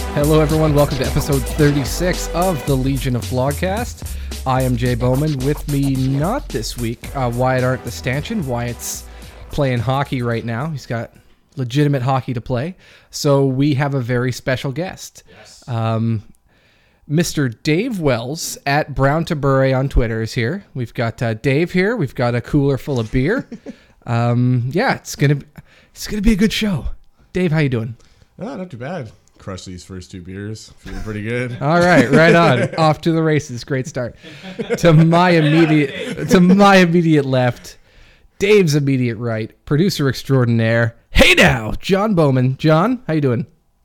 Hello, everyone. Welcome to episode 36 of the Legion of Vlogcast. I am Jay Bowman. With me, not this week, Wyatt Arndt the Stanchion. Wyatt's playing hockey right now. He's got legitimate hockey to play. So we have a very special guest. Yes. Mr. Dave Wells at Brown to Bure on Twitter is here. We've got Dave here. We've got a cooler full of beer. It's gonna be a good show. Dave, how you doing? Oh, not too bad. Crushed these first two beers. Feeling pretty good. All right, right on. Off to the races. Great start. To my immediate left, Dave's immediate right, producer extraordinaire. Hey now, John Bowman. John, how you doing?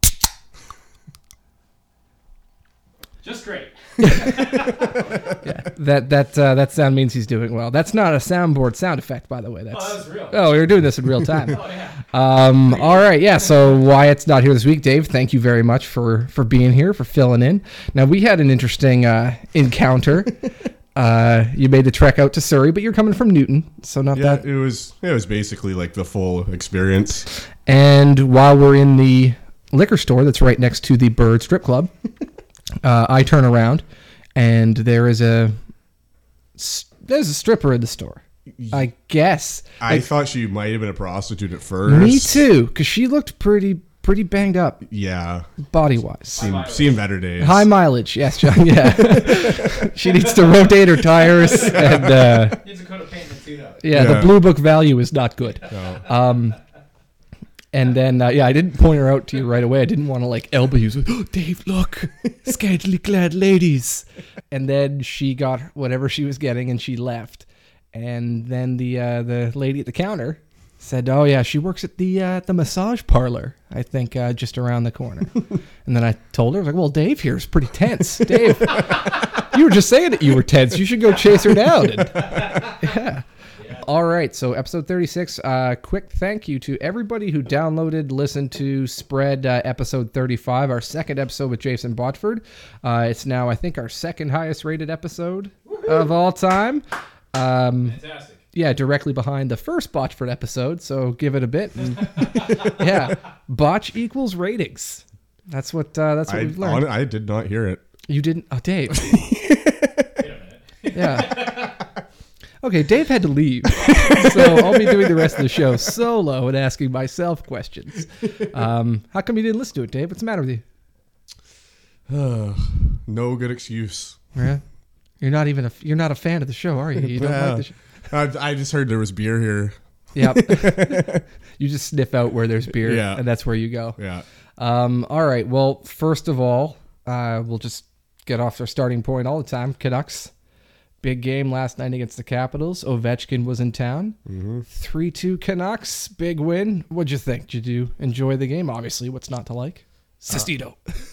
Just great. Yeah, that sound means he's doing well. That's not a soundboard sound effect, by the way. That's real. Oh, you're doing this in real time. Oh, yeah. All right, yeah. So Wyatt's not here this week. Dave, thank you very much for being here, for filling in. Now we had an interesting encounter. You made the trek out to Surrey, but you're coming from Newton, so not Yeah, that. it was basically like the full experience. And while we're in the liquor store that's right next to the Bird Strip Club, I turn around, and there's a stripper in the store. I guess. I thought she might have been a prostitute at first. Me too, because she looked pretty banged up, Yeah. body-wise. Seen better days. High mileage, yes, John. Yeah, she needs to rotate her tires, and Needs a coat of paint and a tune-up. the Yeah. Blue Book value is not good. No. And then, I didn't point her out to you right away. I didn't want to, elbow you. So, oh, Dave, look, scantily clad ladies. And then she got whatever she was getting, and she left. And then the lady at the counter said, oh, yeah, she works at the massage parlor, I think, just around the corner. And then I told her, I was like, well, Dave here is pretty tense. Dave, you were just saying that you were tense. You should go chase her down. And, yeah. All right, so episode 36, quick thank you to everybody who downloaded, listened to, spread episode 35, our second episode with Jason Botford. It's now, I think, our second highest rated episode of all time. Fantastic. Yeah, directly behind the first Botchford episode, so give it a bit. And, yeah, Botch equals ratings. That's what we've learned. I did not hear it. You didn't? Oh, Dave. Wait a minute. Yeah. Okay, Dave had to leave, so I'll be doing the rest of the show solo and asking myself questions. How come you didn't listen to it, Dave? What's the matter with you? No good excuse. Yeah, you're not a fan of the show, are you? You don't like the show. I just heard there was beer here. Yep. You just sniff out where there's beer, Yeah. and that's where you go. Yeah. All right. Well, first of all, we'll just get off our starting point all the time. Canucks. Big game last night against the Capitals. Ovechkin was in town. 3-2 Canucks. Big win. What'd you think? Did you enjoy the game? Obviously, what's not to like? Sestito.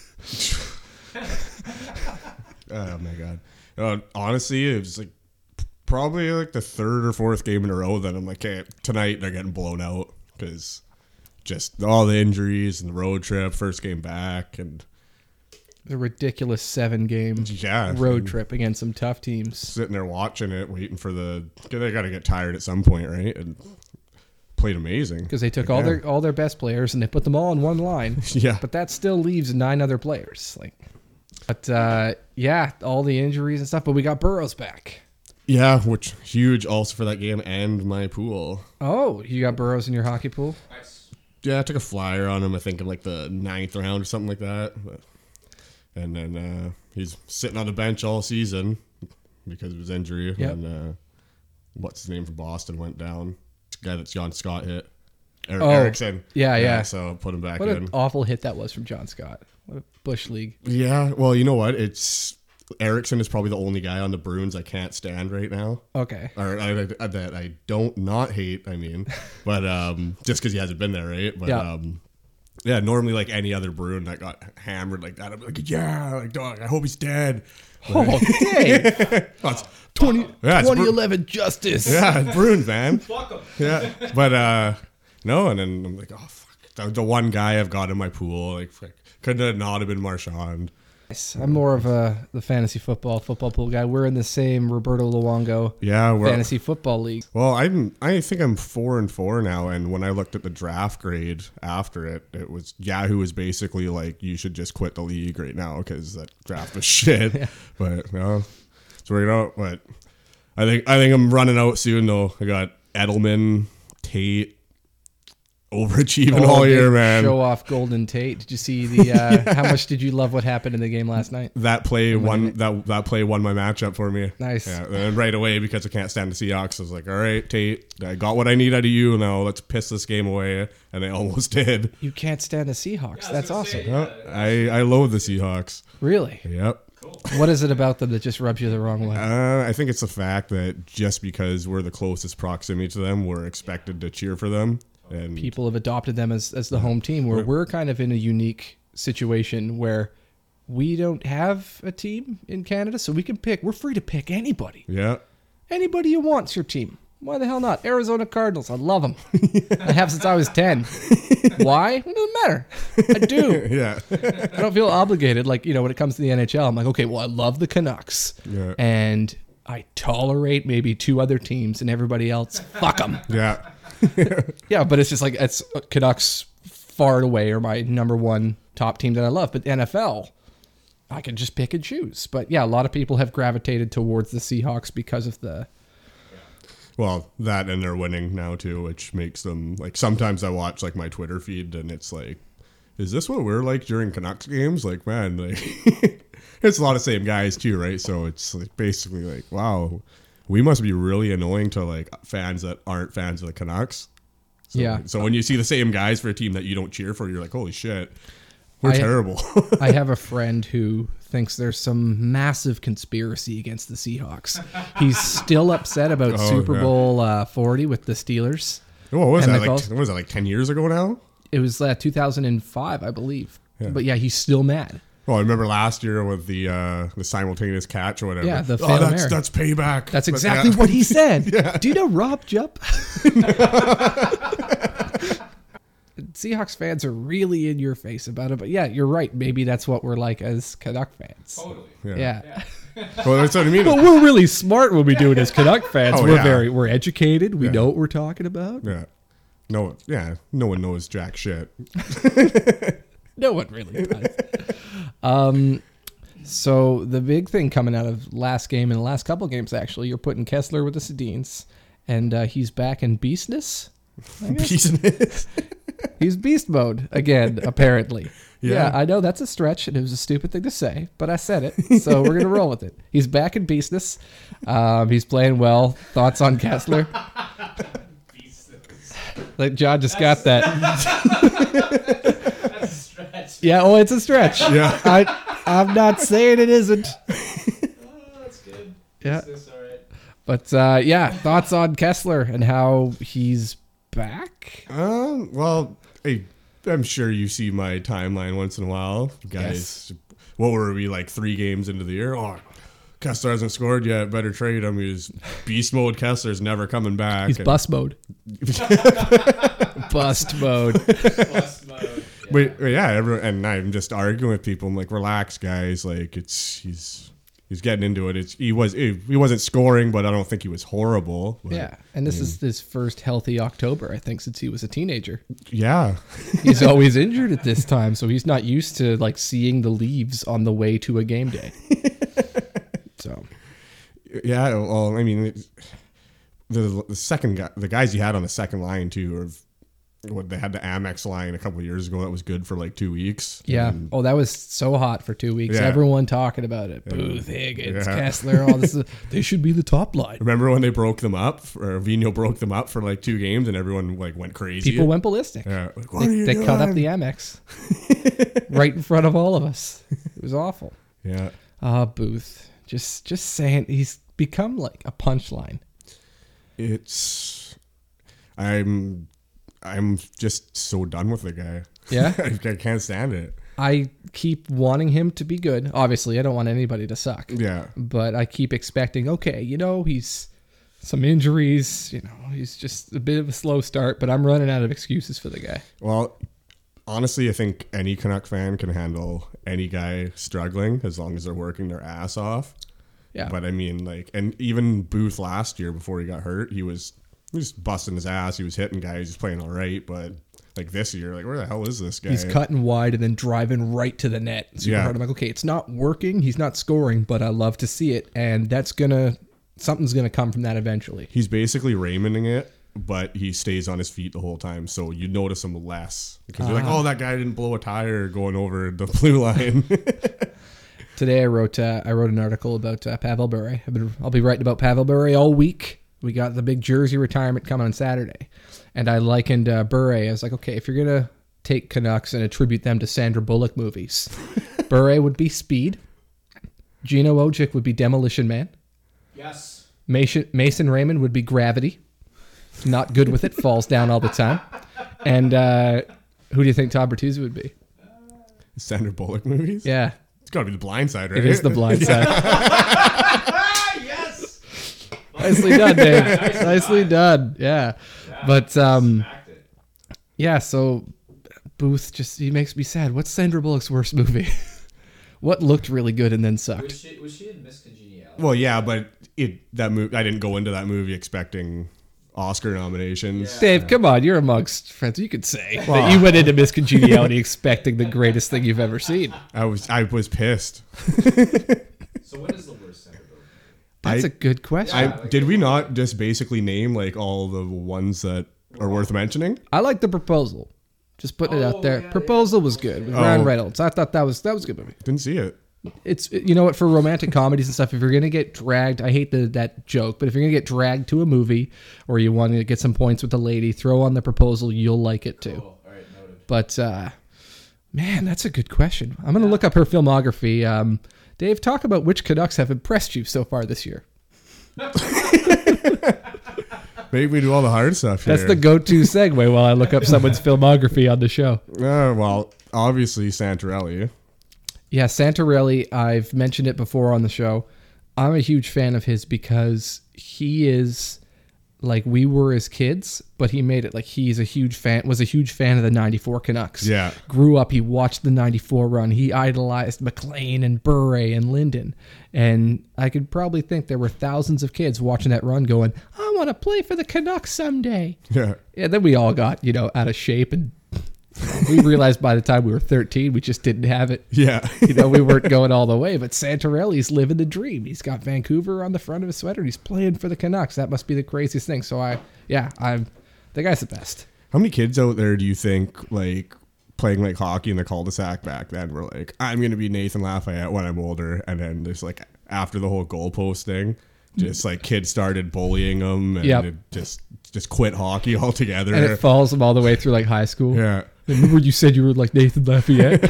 Oh my god. Honestly, it was probably the third or fourth game in a row that I'm like, hey, tonight they're getting blown out because just all the injuries and the road trip, first game back, and The ridiculous 7-game road trip against some tough teams. Sitting there watching it, waiting for they got to get tired at some point, right? And played amazing Because they took all their best players and they put them all in one line. Yeah. But that still leaves 9 other players. But all the injuries and stuff. But we got Burrows back. Yeah, which huge also for that game and my pool. Oh, you got Burrows in your hockey pool? Nice. Yeah, I took a flyer on him, I think in the 9th round or something like that. And then he's sitting on the bench all season because of his injury. Yep. And what's his name from Boston went down. The guy that John Scott hit. Oh, Erickson. Yeah. So put him back What in. an awful hit that was from John Scott. What a Bush League. Yeah, well, you know what? Erickson is probably the only guy on the Bruins I can't stand right now. Okay. Or that I don't not hate, I mean. But just because he hasn't been there, right? But Yeah. Normally any other Bruin that got hammered like that, I'm like, dog, I hope he's dead. Oh, Dave. That's 2011 Justice. Yeah, Bruins, man. Fuck 'em. Yeah. But no, and then I'm like, oh fuck. The one guy I've got in my pool, could have not have been Marchand. I'm more of the fantasy football pool guy. We're in the same Roberto Luongo Yeah, fantasy football league. Well, I think I'm 4-4 now, and when I looked at the draft grade after it, it was Yahoo was basically like, you should just quit the league right now because that draft was shit. Yeah. But no, it's working out. But I think I'm running out soon though. I got Edelman, Tate, overachieving all year, man. Show off Golden Tate. Did you see the? How much did you love what happened in the game last night? That play won that play won my matchup for me. Nice. Yeah, and right away because I can't stand the Seahawks, I was like, all right, Tate, I got what I need out of you. Now let's piss this game away, and they almost did. You can't stand the Seahawks. That's awesome. I loathe the Seahawks. Really? Yep. What is it about them that just rubs you the wrong way? I think it's the fact that just because we're the closest proximity to them, we're expected to cheer for them. And People have adopted them as the home team, where we're kind of in a unique situation where we don't have a team in Canada, so we can pick. We're free to pick anybody. yeah, Anybody you want's your team. Why the hell not? Arizona Cardinals. I love them. I have since I was 10. Why? It doesn't matter. I do. yeah, I don't feel obligated. Like, when it comes to the NHL, I'm like, okay, well, I love the Canucks. Yeah. And I tolerate maybe 2 other teams, and everybody else, fuck them. yeah. Yeah, but it's just like, it's Canucks far and away are my number one top team that I love. But NFL, I can just pick and choose. But yeah, a lot of people have gravitated towards the Seahawks because of the... Well, that and they're winning now too, which makes them like. Sometimes I watch like my Twitter feed, and it's like, is this what we're like during Canucks games? Like, man, like it's a lot of same guys too, right? So it's like basically like, wow, we must be really annoying to like fans that aren't fans of the Canucks. So, Yeah. So when you see the same guys for a team that you don't cheer for, you're like, holy shit, we're I- terrible. I have a friend who thinks there's some massive conspiracy against the Seahawks. He's still upset about Super yeah. Bowl 40 with the Steelers. What was And that? the Like, Colts. what was that? Like 10 years ago now? It was 2005, I believe. Yeah. But yeah, he's still mad. Well, I remember last year with the simultaneous catch or whatever. Yeah, the Phantom Air. that's payback. That's But, exactly yeah. what he said. Do you know Rob Jupp? Seahawks fans are really in your face about it. But yeah, you're right. Maybe that's what we're like as Canuck fans. Totally. Yeah. Well, that's what I mean. But we're really smart when we do it as Canuck fans. Oh, we're yeah. we're educated. We Yeah. know what we're talking about. Yeah. No one knows jack shit. No one really does. So the big thing coming out of last game and the last couple games, actually, you're putting Kessler with the Sedins, and he's back in beastness. I guess. Business. He's beast mode again, apparently. Yeah. I know that's a stretch, and it was a stupid thing to say, but I said it, so we're gonna roll with it. He's back in beastness. He's playing well. Thoughts on Kessler? Like John just got that. That's a stretch. Yeah, oh, it's a stretch. Yeah. I'm not saying it isn't. Oh, that's good. Yeah. That's all right. But yeah, thoughts on Kessler and how he's back? Well, hey, I'm sure you see my timeline once in a while, guys. What were we like 3 games into the year? Oh, Kessler hasn't scored yet. Better trade him. He's beast mode. Kessler's never coming back. He's bust mode. Bust mode. Plus mode. Wait, yeah, everyone, and I'm just arguing with people. I'm like, relax, guys. Like, he's getting into it. He wasn't scoring, but I don't think he was horrible. But, Yeah, and this is his first healthy October, I think, since he was a teenager. yeah, He's always injured at this time, so he's not used to like seeing the leaves on the way to a game day. So yeah. Well, I mean, the second guy, the guys you had on the second line too, or what they had the Amex line a couple of years ago that was good for like 2 weeks. yeah. And Oh, that was so hot for 2 weeks. Yeah. Everyone talking about it. Booth, Higgins, Yeah. Kessler, all this. They should be the top line. remember when they broke them up, or Vino broke them up for like 2 games, and everyone like went crazy. People went ballistic. Yeah, like, what are you They cut up doing? the Amex right in front of all of us. It was awful. Yeah. Booth. Just saying, he's become like a punchline. I'm just so done with the guy. Yeah? I can't stand it. I keep wanting him to be good. Obviously, I don't want anybody to suck. Yeah. But I keep expecting, okay, he's some injuries, he's just a bit of a slow start, but I'm running out of excuses for the guy. Well, honestly, I think any Canuck fan can handle any guy struggling as long as they're working their ass off. Yeah. But I mean, like, and even Booth last year before he got hurt, he was just busting his ass. He was hitting guys. He was playing all right. But like this year, like, where the hell is this guy? He's cutting wide and then driving right to the net. Super Yeah. hard. I'm like, okay, it's not working. He's not scoring, but I love to see it. And something's going to come from that eventually. He's basically Raymonding it, but he stays on his feet the whole time. So you notice him less because you're like, oh, that guy didn't blow a tire going over the blue line. Today I wrote an article about Pavel Bure. I'll be writing about Pavel Bure all week. We got the big jersey retirement coming on Saturday. And I likened Bure. I was like, okay, if you're going to take Canucks and attribute them to Sandra Bullock movies, Bure would be Speed. Gino Ojic would be Demolition Man. Yes. Mason Raymond would be Gravity. Not good with it, falls down all the time. And who do you think Todd Bertuzzi would be? Sandra Bullock movies? Yeah, It's got to be The Blind Side, right? it is The Blind Side. Yes. Nicely done, Dave. Nicely done. Yeah. But Smacked it. yeah, so Booth he makes me sad. What's Sandra Bullock's worst movie? What looked really good and then sucked? Was she in Miss Congeniality? Well, yeah, but that movie, I didn't go into that movie expecting Oscar nominations. Dave, come on, you're amongst friends. You could say that you went into Miss Congeniality expecting the greatest thing you've ever seen. I was pissed. So what is the worst Sandra Bullock? That's a good question. Did we not just basically name like all the ones that are worth mentioning? I like The Proposal. Just putting it out there. yeah, Proposal was good with Ryan Reynolds. I thought that was a good movie. Didn't see it. It's, you know what, for romantic comedies and stuff, if you're gonna get dragged, I hate that joke, but if you're gonna get dragged to a movie or you want to get some points with a lady, throw on The Proposal. You'll like it too. Oh, all right, noted. But man, that's a good question. I'm gonna look up her filmography. Dave, talk about which Canucks have impressed you so far this year. Maybe we do all the hard stuff here. That's the go-to segue while I look up someone's filmography on the show. Well, obviously Santorelli. Yeah, Santorelli, I've mentioned it before on the show. I'm a huge fan of his because he is like we were as kids, but he made it like was a huge fan of the 94 Canucks. Yeah. Grew up, he watched the 94 run. He idolized McLean and Bure and Linden. And I could probably think there were thousands of kids watching that run going, I want to play for the Canucks someday. Yeah. And then we all got, out of shape, and we realized by the time we were 13, we just didn't have it. Yeah. We weren't going all the way, but Santorelli's living the dream. He's got Vancouver on the front of his sweater. And he's playing for the Canucks. That must be the craziest thing. So the guy's the best. How many kids out there do you think like playing like hockey in the cul-de-sac back then were like, I'm going to be Nathan Lafayette when I'm older? And then there's like after the whole goalpost thing, just like kids started bullying them and Yep. it just quit hockey altogether. And it follows him all the way through like high school. Yeah. Remember you said you were like Nathan Lafayette?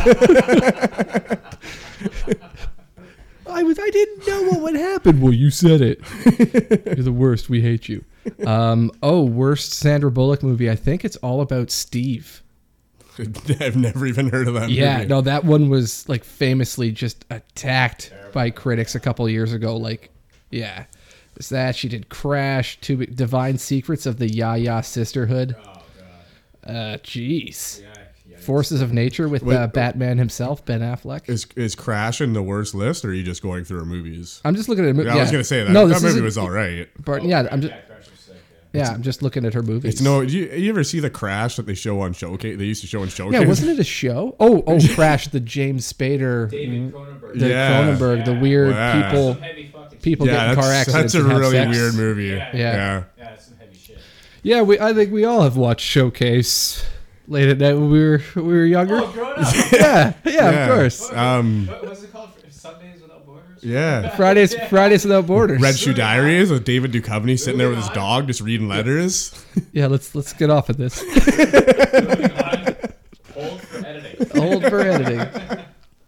I didn't know what would happen. Well, you said it. You're the worst. We hate you. Worst Sandra Bullock movie. I think it's All About Steve. I've never even heard of that Yeah, movie. no, that one was like famously just attacked by critics a couple of years ago. Like, yeah, it's that. She did Crash, Divine Secrets of the Yaya Sisterhood. Oh god. Jeez. Yeah. Forces of Nature with Batman himself, Ben Affleck. Is Crash in the worst list, or are you just going through her movies? I'm just looking at a movie. Yeah, I was gonna say that. No, that this movie isn't- was all right. But yeah, I'm just Crash was sick, I'm just looking at her movies. You ever see the Crash that they show on Showcase? They used to show on Showcase. Yeah, wasn't it a show? Oh, Crash, the James Spader, David Cronenberg. the Yeah. Cronenberg, the weird Wow. Some heavy fucking people Yeah, get in car that's accidents. a and have really sex. weird movie. Yeah. Yeah. Yeah, it's some heavy shit. Yeah, I think we all have watched Showcase late at night when we were younger. Oh, grown up. Yeah, of course. What was it called? Sundays Without Borders? Yeah. Fridays Without Borders. Red Shoe Diaries with David Duchovny sitting there with his dog just reading letters. Yeah, let's get off of this. Moving on. Hold for editing. Hold for editing.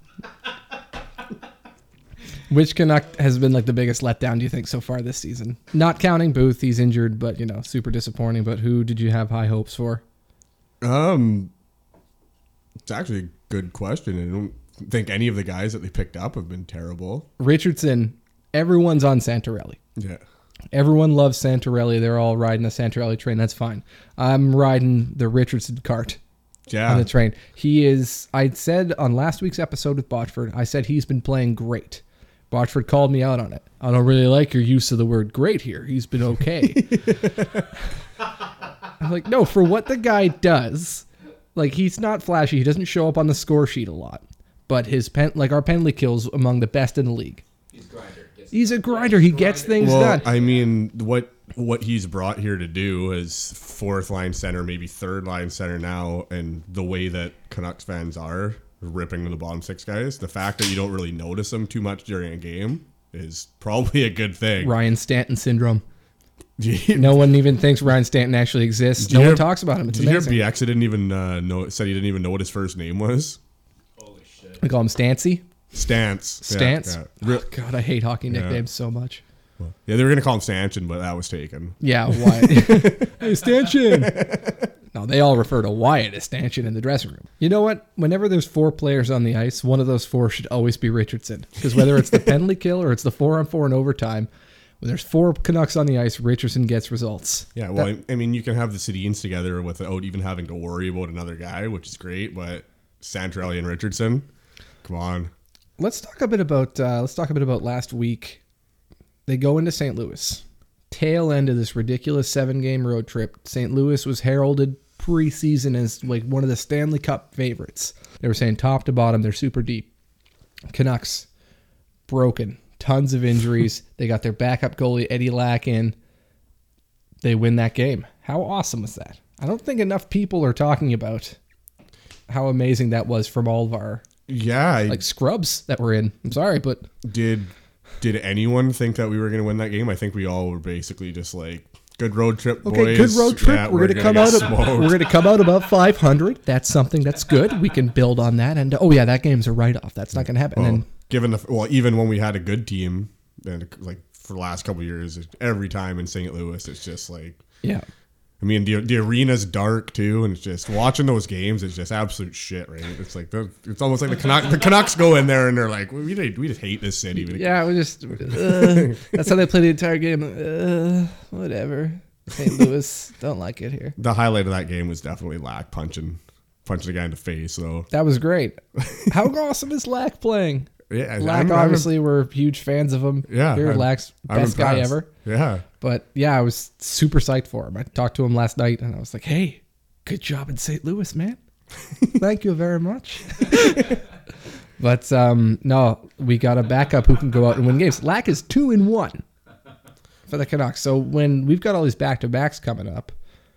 Which Canuck has been like the biggest letdown, do you think, so far this season? Not counting Booth, he's injured, but super disappointing. But who did you have high hopes for? It's actually a good question. I don't think any of the guys that they picked up have been terrible. Richardson, everyone's on Santorelli. Yeah. Everyone loves Santorelli. They're all riding the Santorelli train. That's fine. I'm riding the Richardson cart. Yeah. on the train. He is, I said on last week's episode with Botchford, I said he's been playing great. Botchford called me out on it. I don't really like your use of the word great here. He's been okay. I'm like, no, for what the guy does, like he's not flashy. He doesn't show up on the score sheet a lot, but his our penalty kills among the best in the league. He's a grinder. He's a grinder. He gets things Well, done. I mean, what he's brought here to do is fourth line center, maybe third line center now, and the way that Canucks fans are ripping the bottom six guys, the fact that you don't really notice them too much during a game is probably a good thing. Ryan Stanton syndrome. Did No one even thinks Ryan Stanton actually exists. No one talks about him. It's you hear amazing. BX didn't even said he didn't even know what his first name was? Holy shit. We call him Stancy. Stance. Stance. Yeah. Oh, God, I hate hockey nicknames so much. Yeah, they were gonna call him Stanchion, but that was taken. Yeah, Wyatt. Hey, Stanchion. No, they all refer to Wyatt as Stanchion in the dressing room. You know what? Whenever there's 4 players on the ice, one of those 4 should always be Richardson. Because whether it's the penalty kill or it's the 4-on-4 in overtime, when there's 4 Canucks on the ice, Richardson gets results. Yeah, well, I mean, you can have the Sedins together without even having to worry about another guy, which is great. But Santorelli and Richardson, come on. Let's talk a bit about last week. They go into St. Louis. Tail end of this ridiculous 7-game road trip. St. Louis was heralded preseason as like one of the Stanley Cup favorites. They were saying top to bottom, they're super deep. Canucks, broken. Tons of injuries. They got their backup goalie, Eddie Lack, in. They win that game. How awesome was that? I don't think enough people are talking about how amazing that was from all of our scrubs that were in. I'm sorry, but Did anyone think that we were going to win that game? I think we all were basically just like, good road trip, boys. okay, good road trip. Yeah, we're going to come out above 500. That's something that's good. We can build on that. And that game's a write-off. That's not going to happen. Well, And even when we had a good team, and like for the last couple of years, every time in St. Louis, it's just like, yeah. I mean, the arena's dark too, and it's just watching those games. It's just absolute shit, right? It's like it's almost like the Canucks go in there and they're like, we just hate this city. Yeah, we just that's how they play the entire game. Whatever. St. Louis, don't like it here. The highlight of that game was definitely Lack punching the guy in the face. So That was great. How awesome is Lack playing? yeah, Lack, obviously, we're huge fans of him. Yeah, Here, Lack's I'm best guy impressed. ever. Yeah. But yeah, I was super psyched for him. I talked to him last night and I was like, hey, good job in St. Louis, man. Thank you very much. But no, we got a backup who can go out and win games. Lack is 2-1 for the Canucks. So when we've got all these back-to-backs coming up,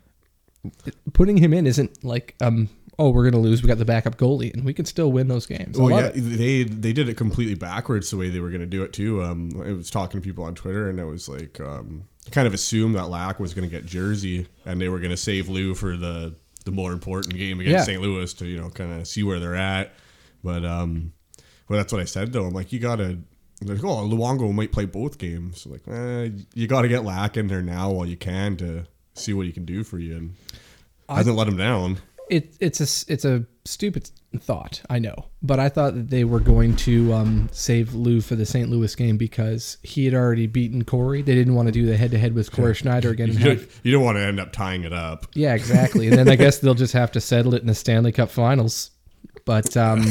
putting him in isn't like, we're going to lose. We got the backup goalie, and we can still win those games. Well, yeah, they did it completely backwards the way they were going to do it too. I was talking to people on Twitter, and it was like kind of assumed that Lack was going to get Jersey, and they were going to save Lou for the more important game against St. Louis to kind of see where they're at. But that's what I said though. I'm like, you gotta. Like, Luongo might play both games. So like, you got to get Lack in there now while you can to see what he can do for you, and hasn't let him down. It's a stupid thought, I know, but I thought that they were going to save Lou for the St. Louis game because he had already beaten Corey. They didn't want to do the head-to-head with Corey Schneider again. You don't want to end up tying it up. Yeah, exactly. And then I guess they'll just have to settle it in the Stanley Cup Finals. But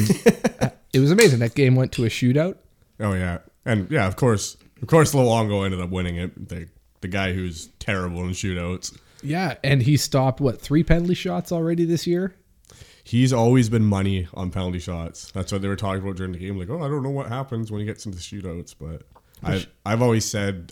it was amazing. That game went to a shootout. Oh yeah, and yeah, of course, Luongo ended up winning it. The guy who's terrible in shootouts. Yeah, and he stopped, 3 penalty shots already this year? He's always been money on penalty shots. That's what they were talking about during the game. Like, I don't know what happens when he gets into shootouts, but I've always said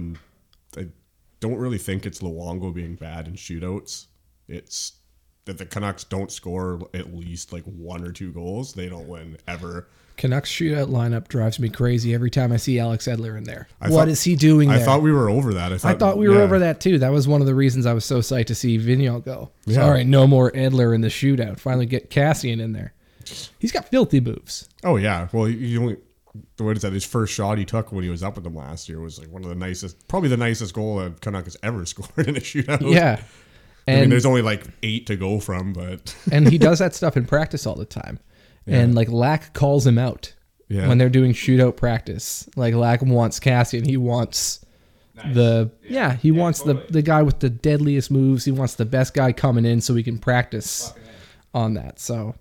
I don't really think it's Luongo being bad in shootouts. It's that the Canucks don't score at least like 1 or 2 goals. They don't win ever. Canucks shootout lineup drives me crazy every time I see Alex Edler in there. What is he doing there? I thought we were over that. I thought we were over that too. That was one of the reasons I was so psyched to see Vigneault go. Yeah. Sorry, no more Edler in the shootout. Finally get Cassian in there. He's got filthy moves. Oh yeah. Well, what is that? His first shot he took when he was up with them last year was like one of the nicest, probably the nicest goal a Canuck has ever scored in a shootout. Yeah. I mean, there's only like 8 to go from, but and he does that stuff in practice all the time. Yeah. And like Lack calls him out when they're doing shootout practice. Like Lack wants Cassian. He wants the guy with the deadliest moves. He wants the best guy coming in so he can practice on that. So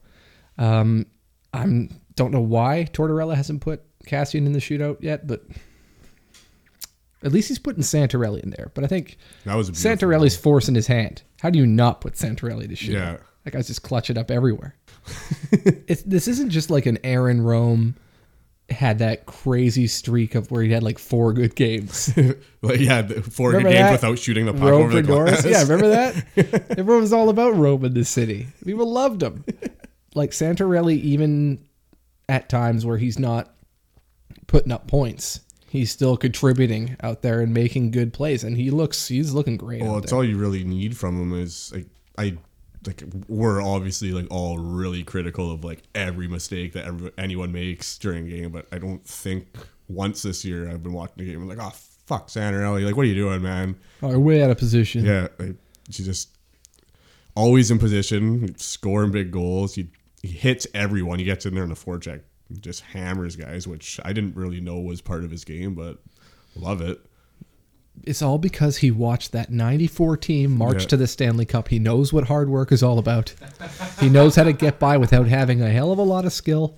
don't know why Tortorella hasn't put Cassian in the shootout yet, but at least he's putting Santorelli in there. But I think That was a beautiful Santorelli's forcing his hand. How do you not put Santorelli to shoot? Yeah. That guy's just clutching up everywhere. This isn't just like an Aaron Rome had that crazy streak of where he had like 4 good games. Like, yeah, the 4 good Remember games that? without shooting the puck Rome over the for Norris. glass. Yeah, remember that? Everyone was all about Rome in this city. People loved him. Like Santorelli, even at times where he's not putting up points, he's still contributing out there and making good plays, and he's looking great. Well, out it's there. all you really need from him is we're obviously like all really critical of like every mistake that anyone makes during a game, but I don't think once this year I've been watching the game and like, oh fuck, Santorelli, like what are you doing, man? Oh, we're way out of position. Yeah, like, she's just always in position, scoring big goals. He hits everyone. He gets in there in the forecheck, just hammers guys, which I didn't really know was part of his game, but love it. It's all because he watched that 94 team march to the Stanley Cup. He knows what hard work is all about. He knows how to get by without having a hell of a lot of skill.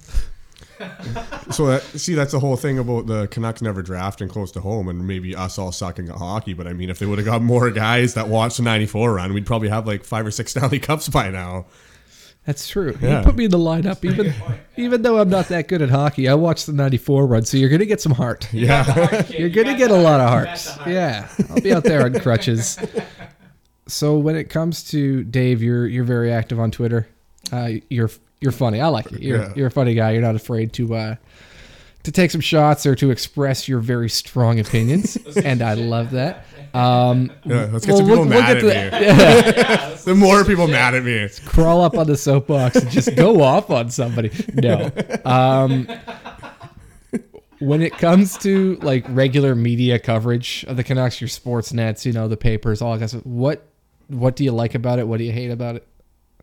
So that's the whole thing about the Canucks never drafting close to home, and maybe us all sucking at hockey. But I mean, if they would have got more guys that watched the '94 run, we'd probably have like 5 or 6 Stanley Cups by now. That's true. Yeah. You put me in the lineup, even though I'm not that good at hockey. I watched the 94 run, so you're going to get some heart. Yeah, You're going to get a lot of heart. Yeah, I'll be out there on crutches. So when it comes to Dave, you're very active on Twitter. You're funny. I like it. You're a funny guy. You're not afraid to take some shots or to express your very strong opinions, and I love that. Let's get some people mad at me. Yeah. The more people mad at me. Crawl up on the soapbox and just go off on somebody. No. When it comes to like regular media coverage of the Canucks, your sports nets, the papers, all that stuff, what do you like about it? What do you hate about it?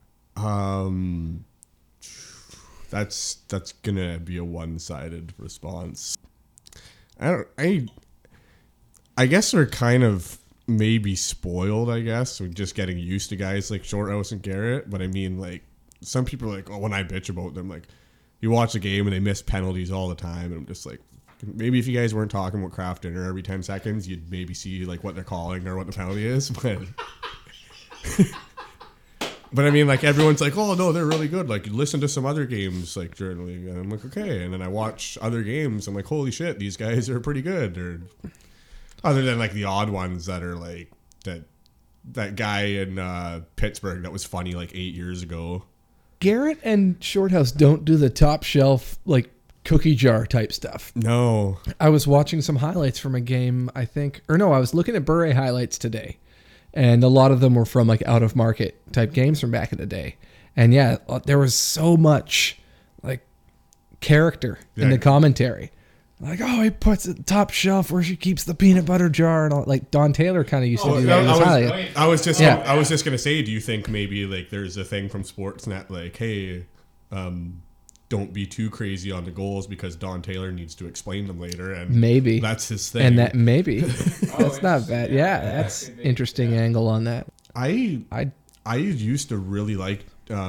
That's gonna be a one-sided response. I guess we're kind of maybe spoiled, I guess. We're just getting used to guys like Shorthouse and Garrett. But I mean, like, some people are like, oh, when I bitch about them, like, you watch a game and they miss penalties all the time. And I'm just like, maybe if you guys weren't talking about Kraft Dinner every 10 seconds, you'd maybe see, like, what they're calling or what the penalty is. But, but I mean, like, everyone's like, oh, no, they're really good. Like, listen to some other games, like, journaling. And I'm like, okay. And then I watch other games. I'm like, holy shit, these guys are pretty good. Or other than, like, the odd ones that are, like, that guy in Pittsburgh that was funny, like, 8 years ago. Garrett and Shorthouse don't do the top shelf, like, cookie jar type stuff. No. I was watching some highlights from a game, I was looking at Bure highlights today. And a lot of them were from, like, out-of-market type games from back in the day. And, yeah, there was so much, like, character in the commentary. Like, oh, he puts it top shelf where she keeps the peanut butter jar and all. Like Don Taylor kind of used to do that in his highlight. I was just gonna say, do you think maybe like there's a thing from Sportsnet like, hey, don't be too crazy on the goals because Don Taylor needs to explain them later, and maybe that's his thing. And that maybe that's not bad. Yeah, that's interesting angle on that. I used to really like.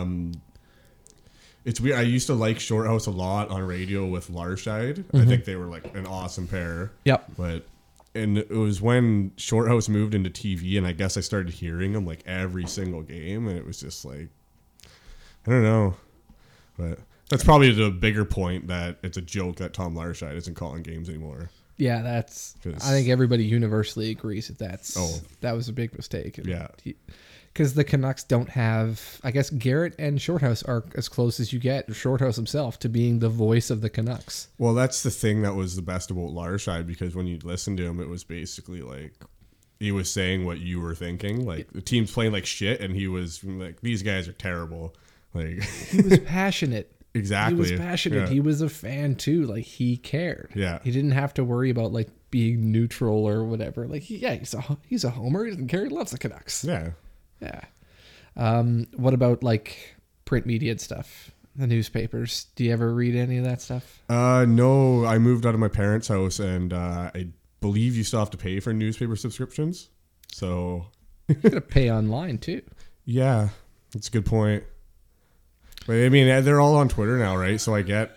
It's weird. I used to like Shorthouse a lot on radio with Larscheid. Mm-hmm. I think they were like an awesome pair. Yep. And it was when Shorthouse moved into TV, and I guess I started hearing him like every single game, and it was just like, I don't know. But that's probably the bigger point that it's a joke that Tom Larscheid isn't calling games anymore. Yeah, I think everybody universally agrees that that was a big mistake. Yeah. Because the Canucks don't have, I guess Garrett and Shorthouse are as close as you get, Shorthouse himself, to being the voice of the Canucks. Well, that's the thing that was the best about Larscheid, because when you listen to him, it was basically like he was saying what you were thinking. Like the team's playing like shit, and he was like, "These guys are terrible." Like he was passionate. Exactly. He was passionate. Yeah. He was a fan too. Like he cared. Yeah. He didn't have to worry about like being neutral or whatever. Like he's a homer. He doesn't care. He loves the Canucks. Yeah. Yeah. What about like print media and stuff? The newspapers. Do you ever read any of that stuff? No. I moved out of my parents' house, and I believe you still have to pay for newspaper subscriptions. So you gotta pay online too. Yeah, that's a good point. But I mean, they're all on Twitter now, right? So I get.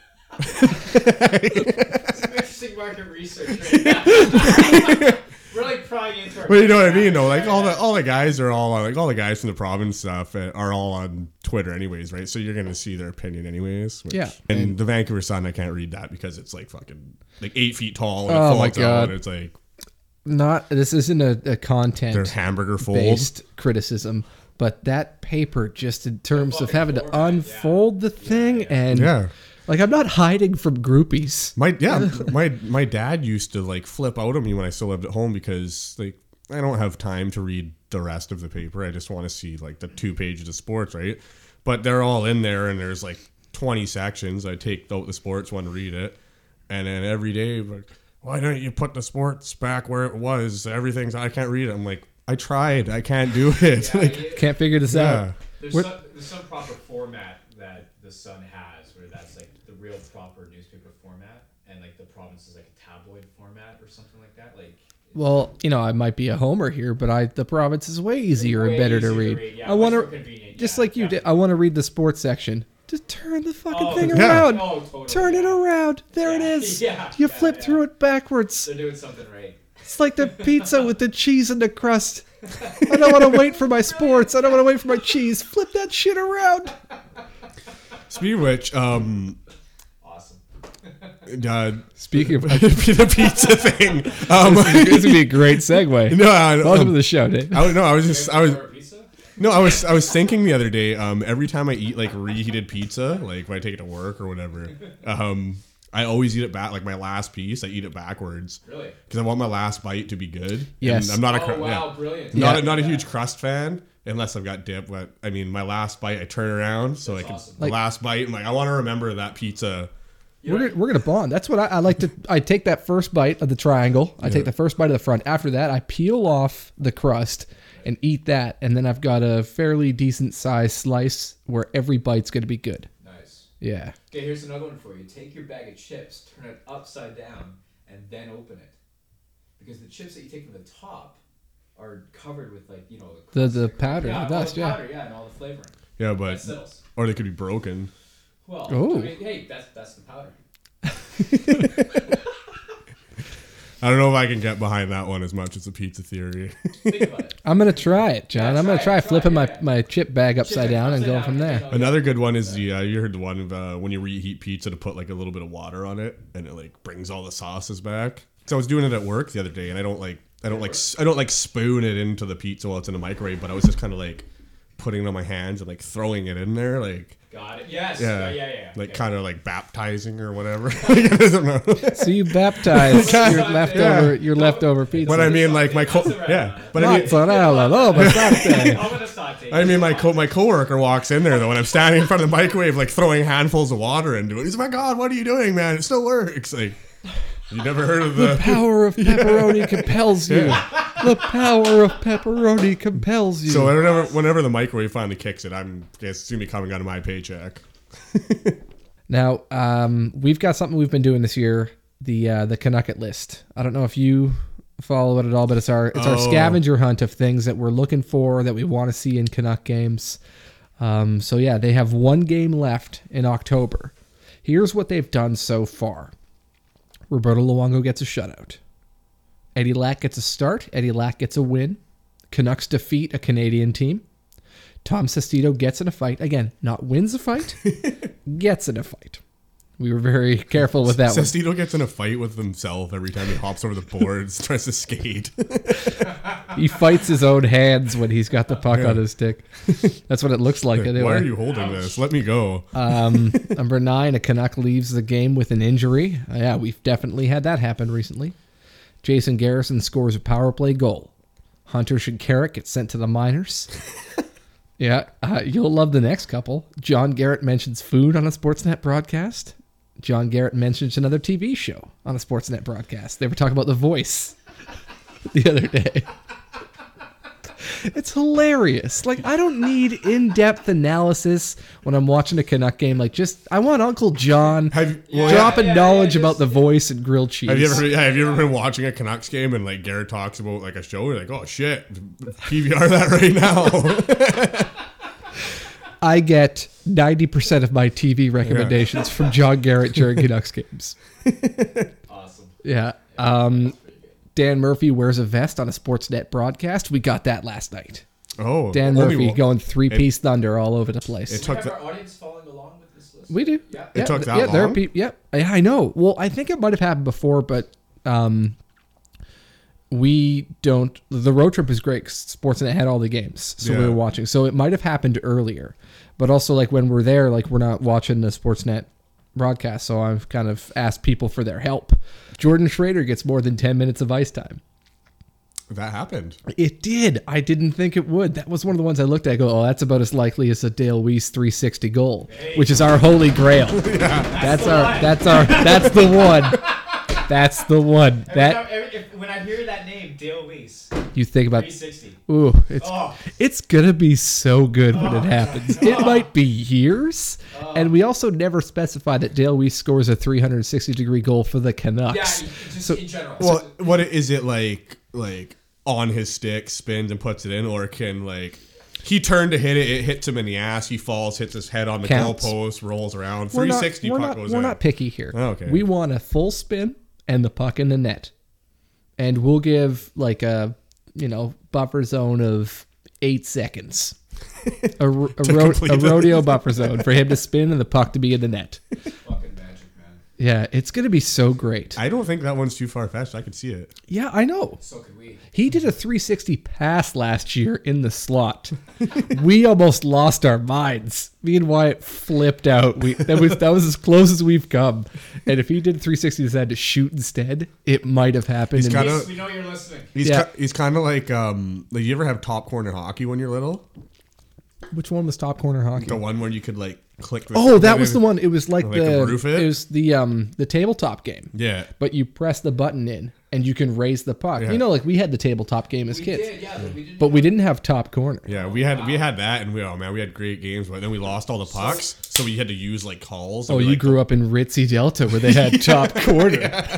Some interesting market research right now. We're like prying into our. But you know what I mean, though. Like all the guys are all like all the guys from the province stuff are all on Twitter, anyways, right? So you're gonna see their opinion, anyways. Yeah. And the Vancouver Sun, I can't read that because it's like fucking like 8 feet tall. And Oh it my folds out, God. and it's like This isn't a their content hamburger fold. based criticism, but that paper, just in terms of fucking having to format, unfold the thing, and Yeah. like I'm not hiding from groupies. My dad used to like flip out at me when I still lived at home because like I don't have time to read the rest of the paper. I just want to see like the 2 pages of sports, right? But they're all in there, and there's like 20 sections. I take out the sports one, read it, and then every day, like, why don't you put the sports back where it was? Everything's I can't read it. I'm like, I tried, I can't do it. Yeah, Like, Can't figure this yeah. out. There's We're- some proper format that the Sun has, where that's like the real proper newspaper format, and like the province is like a tabloid format or something like that. Like, Well, I might be a homer here, but the province is way easier and way better to easier read. Yeah, I want much more to, convenient, just yeah, like you did, I want to read the sports section. Just turn the fucking thing totally. around. Oh, totally, Turn it yeah. around. There it Yeah, is. yeah, You yeah, flip yeah. through it backwards. They're doing something right. It's like the pizza with the cheese and the crust. I don't want to wait for my sports. I don't want to wait for my cheese. Flip that shit around. Speaking of which, Awesome. Speaking of, the pizza thing. this would be a great segue. No, Welcome to the show, Dave. I was Order pizza? No, I was thinking the other day. Every time I eat like reheated pizza, like when I take it to work or whatever, I always eat it back. Like my last piece, I eat it backwards Really? because I want my last bite to be good. Yes. And I'm not a Oh wow, brilliant. not a Yeah. huge crust fan unless I've got dip. But I mean, my last bite, I turn around so That's I can awesome. the last bite. I'm like, I want to remember that pizza. We're gonna bond. That's what I like to. I take that first bite of the triangle. I take the first bite of the front. After that, I peel off the crust and eat that, and then I've got a fairly decent sized slice where every bite's gonna be good. Nice. Yeah. Okay, here's another one for you. Take your bag of chips, turn it upside down, and then open it. Because the chips that you take from the top are covered with like, the The crust. powder, yeah, the all dust, the yeah. powder, yeah, and all the flavoring. Yeah, That but settles. or they could be broken. Well, Oh. I mean, hey, that's the powder. I don't know if I can get behind that one as much as the pizza theory. Think about it. I'm gonna try it, John. Yeah, I'm gonna try try it, flipping yeah. my chip bag upside Chip it down and upside going down, from there. yeah. Another good one is you heard the one of when you reheat pizza to put like a little bit of water on it and it like brings all the sauces back. So I was doing it at work the other day and I don't like spoon it into the pizza while it's in the microwave, but I was just kind of like putting it on my hands and like throwing it in there, like Got it. Yes. yeah, Yeah. like Okay. kind of like baptizing or whatever. I don't know. So you baptize your leftover pizza. But I mean, like my That's yeah, but I mean. Mozzarella, oh, bastate. I'm gonna saute. I mean, my coworker walks in there though, when I'm standing in front of the microwave, like throwing handfuls of water into it. He's like, "My God, what are you doing, man? It still works." Like, you never heard of the Power of pepperoni compels you. The power of pepperoni compels you. So whenever the microwave finally kicks it, it's gonna be coming out of my paycheck. Now, we've got something we've been doing this year, the Canucket list. I don't know if you follow it at all, but it's our scavenger hunt of things that we're looking for that we want to see in Canuck games. So yeah, they have one game left in October. Here's what they've done so far. Roberto Luongo gets a shutout. Eddie Lack gets a start. Eddie Lack gets a win. Canucks defeat a Canadian team. Tom Sestito gets in a fight. Again, not wins a fight, gets in a fight. We were very careful with that one. Sestito gets in a fight with himself every time he hops over the boards, tries to skate. He fights his own hands when he's got the puck on his stick. That's what it looks like anyway. Why are you holding this? Let me go. Number 9, a Canuck leaves the game with an injury. Yeah, we've definitely had that happen recently. Jason Garrison scores a power play goal. Hunter Shinkaruk gets sent to the minors. Yeah, you'll love the next couple. John Garrett mentions food on a Sportsnet broadcast. John Garrett mentions another TV show on a Sportsnet broadcast. They were talking about The Voice the other day. It's hilarious. Like, I don't need in-depth analysis when I'm watching a Canuck game. Like, I want Uncle John dropping knowledge about The Voice and grilled cheese. Have you ever been watching a Canucks game and like Garrett talks about like a show? You're like, oh shit, PVR that right now. I get 90% of my TV recommendations from John Garrett during Canucks games. Awesome. Yeah. That's pretty good. Dan Murphy wears a vest on a Sportsnet broadcast. We got that last night. Oh, Dan only Murphy one. going three-piece thunder all over the place. It Do we took have the- our audience following along with this list? We do. Yeah. It took that yeah, there are long? people. Yeah, I know. Well, I think it might have happened before, but we don't. The road trip is great 'cause Sportsnet had all the games, so we Yeah. were watching. So it might have happened earlier, but also like when we're there, like we're not watching the Sportsnet broadcast. So I've kind of asked people for their help. Jordan Schrader gets more than 10 minutes of ice time. That happened. It did. I didn't think it would. That was one of the ones I looked at. I go, oh, that's about as likely as a Dale Weiss 360 goal, which is our holy grail. That's the one. That's the one. When I hear that name, Dale Weiss, You think about. 360. Ooh, Oh. it's gonna be so good when it happens. It might be years, and we also never specify that Dale Weiss scores a 360-degree goal for the Yeah, Canucks. just So- in general. Well, what is it like on his stick, spins and puts it in, or can like he turned to hit it, it hits him in the ass, he falls, hits his head on the Counts. goalpost, rolls around, We're 360 not, puck goes we're in. not picky here. Oh, okay. We want a full spin and the puck in the net, and we'll give like a buffer zone of 8 seconds. A complete it. rodeo buffer zone for him to spin and the puck to be in the net. Fucking magic, man. Yeah, it's gonna be so great. I don't think that one's too far fetched. I could see it. Yeah, I know. So could we. He did a 360 pass last year in the slot. We almost lost our minds. Me and Wyatt flipped out. That was as close as we've come. And if he did 360 and decided to shoot instead, it might have happened. He's And got a- Weiss, we know you're listening. He's Yeah. he's kind of like you ever have top corner hockey when you're little? which one was top corner hockey? The one where you could like click. The Oh, that was the one. It was like Like a roof it? it was the tabletop game. Yeah. But you press the button in and you can raise the puck. Yeah. You know, like we had the tabletop game as We kids. did, yeah, But we didn't have top corner. Yeah, we had that, and we had great games, but then we lost all the pucks, so we had to use like calls. Oh, you grew up in Ritzy Delta where they had top corner.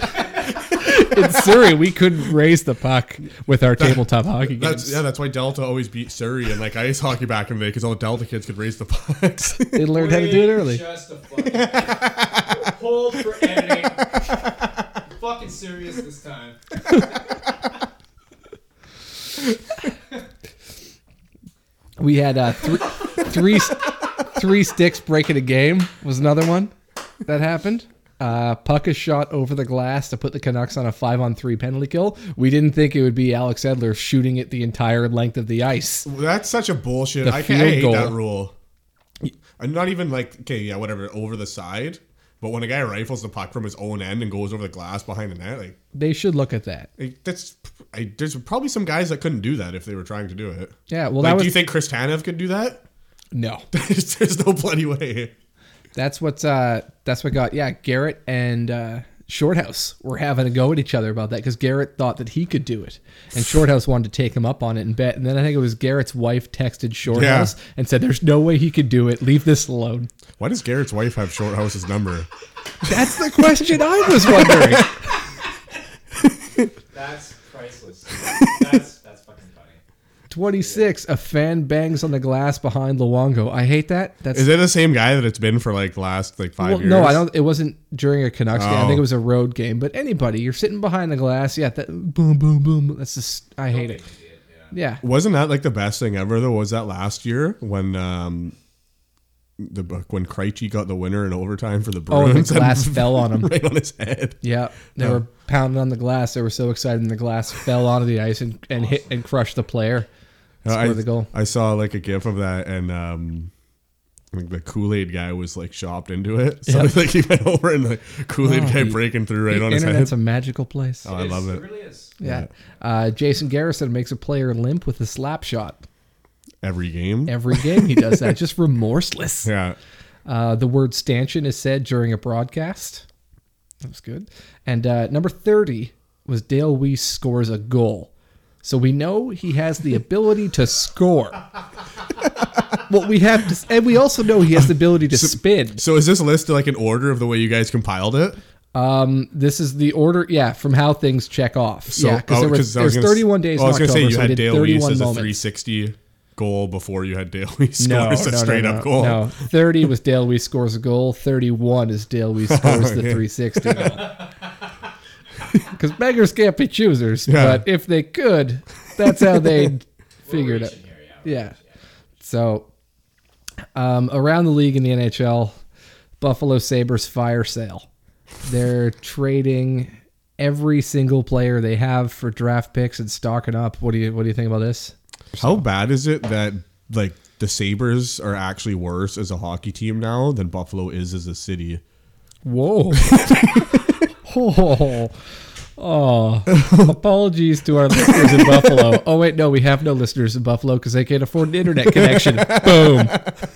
In Surrey, we couldn't raise the puck with our tabletop hockey games. That's why Delta always beat Surrey and like ice hockey back in the day because all the Delta kids could raise the pucks. They learned how to do it early. Just a fucking hold for editing. I'm fucking serious this time. We had three sticks breaking a game was another one that happened. Puck is shot over the glass to put the Canucks on a 5-on-3 penalty kill. We didn't think it would be Alex Edler shooting it the entire length of the ice. That's such a bullshit. The I field hate goal. that rule. I'm not even like whatever over the side, but when a guy rifles the puck from his own end and goes over the glass behind the net, like They should look at that. there's probably some guys that couldn't do that if they were trying to do it. Yeah, well, Like, that was do you think Chris Tanev could do that? no. There's no bloody way. That's what got Garrett and Shorthouse were having a go at each other about that because Garrett thought that he could do it, and Shorthouse wanted to take him up on it and bet. And then I think it was Garrett's wife texted Shorthouse and said, "There's no way he could do it. Leave this alone." Why does Garrett's wife have Shorthouse's number? That's the question I was wondering. That's priceless. That's fucking funny. 26, a fan bangs on the glass behind Luongo. I hate that. That's Is it the same guy that it's been for like the last 5 years? no, I don't. It wasn't during a Canucks game. I Oh. think it was a road game. But anybody, you're sitting behind the glass. Yeah, that boom, boom, boom. That's just I hate it. Yeah. Wasn't that like the best thing ever though? Was that last year when when Krejci got the winner in overtime for the Oh, Bruins? the glass fell on him. right on his head. Yeah, they were pounding on the glass. They were so excited, and the glass fell onto the ice and hit and crushed the player. Score the goal. I saw like a gif of that, and like the Kool-Aid guy was like shopped into it. So Yep. like he went over and the Kool-Aid Oh, guy the- breaking through right The on his internet's head. a magical place. Oh, I love It it. really is. Yeah. Jason Garrison makes a player limp with a slap shot. Every game. Every game he does that. Just remorseless. Yeah. The word stanchion is said during a broadcast. That was good. And number 30 was Dale Weiss scores a goal. So we know he has the ability to score. Well, we have to, and we also know he has the ability to spin. So is this list like an order of the way you guys compiled it? This is the order, from how things check off. So, yeah, because there's 31 days I was in gonna October, say you so we had did Dale 31 Weiss as a moments. 360. goal before you had Dale Weiss scores a straight up goal. No, 30 was Dale Weiss scores a goal. 31 is Dale Weiss scores the 360 goal. Because beggars can't be choosers, Yeah. but if they could, that's how they'd figure it out. Yeah. So, around the league in the NHL, Buffalo Sabres fire sale. They're trading every single player they have for draft picks and stocking up. What do you think about this? How bad is it that like the Sabres are actually worse as a hockey team now than Buffalo is as a city? Whoa. Oh, apologies to our listeners in Buffalo. Oh, wait, no, we have no listeners in Buffalo because they can't afford an internet connection. Boom.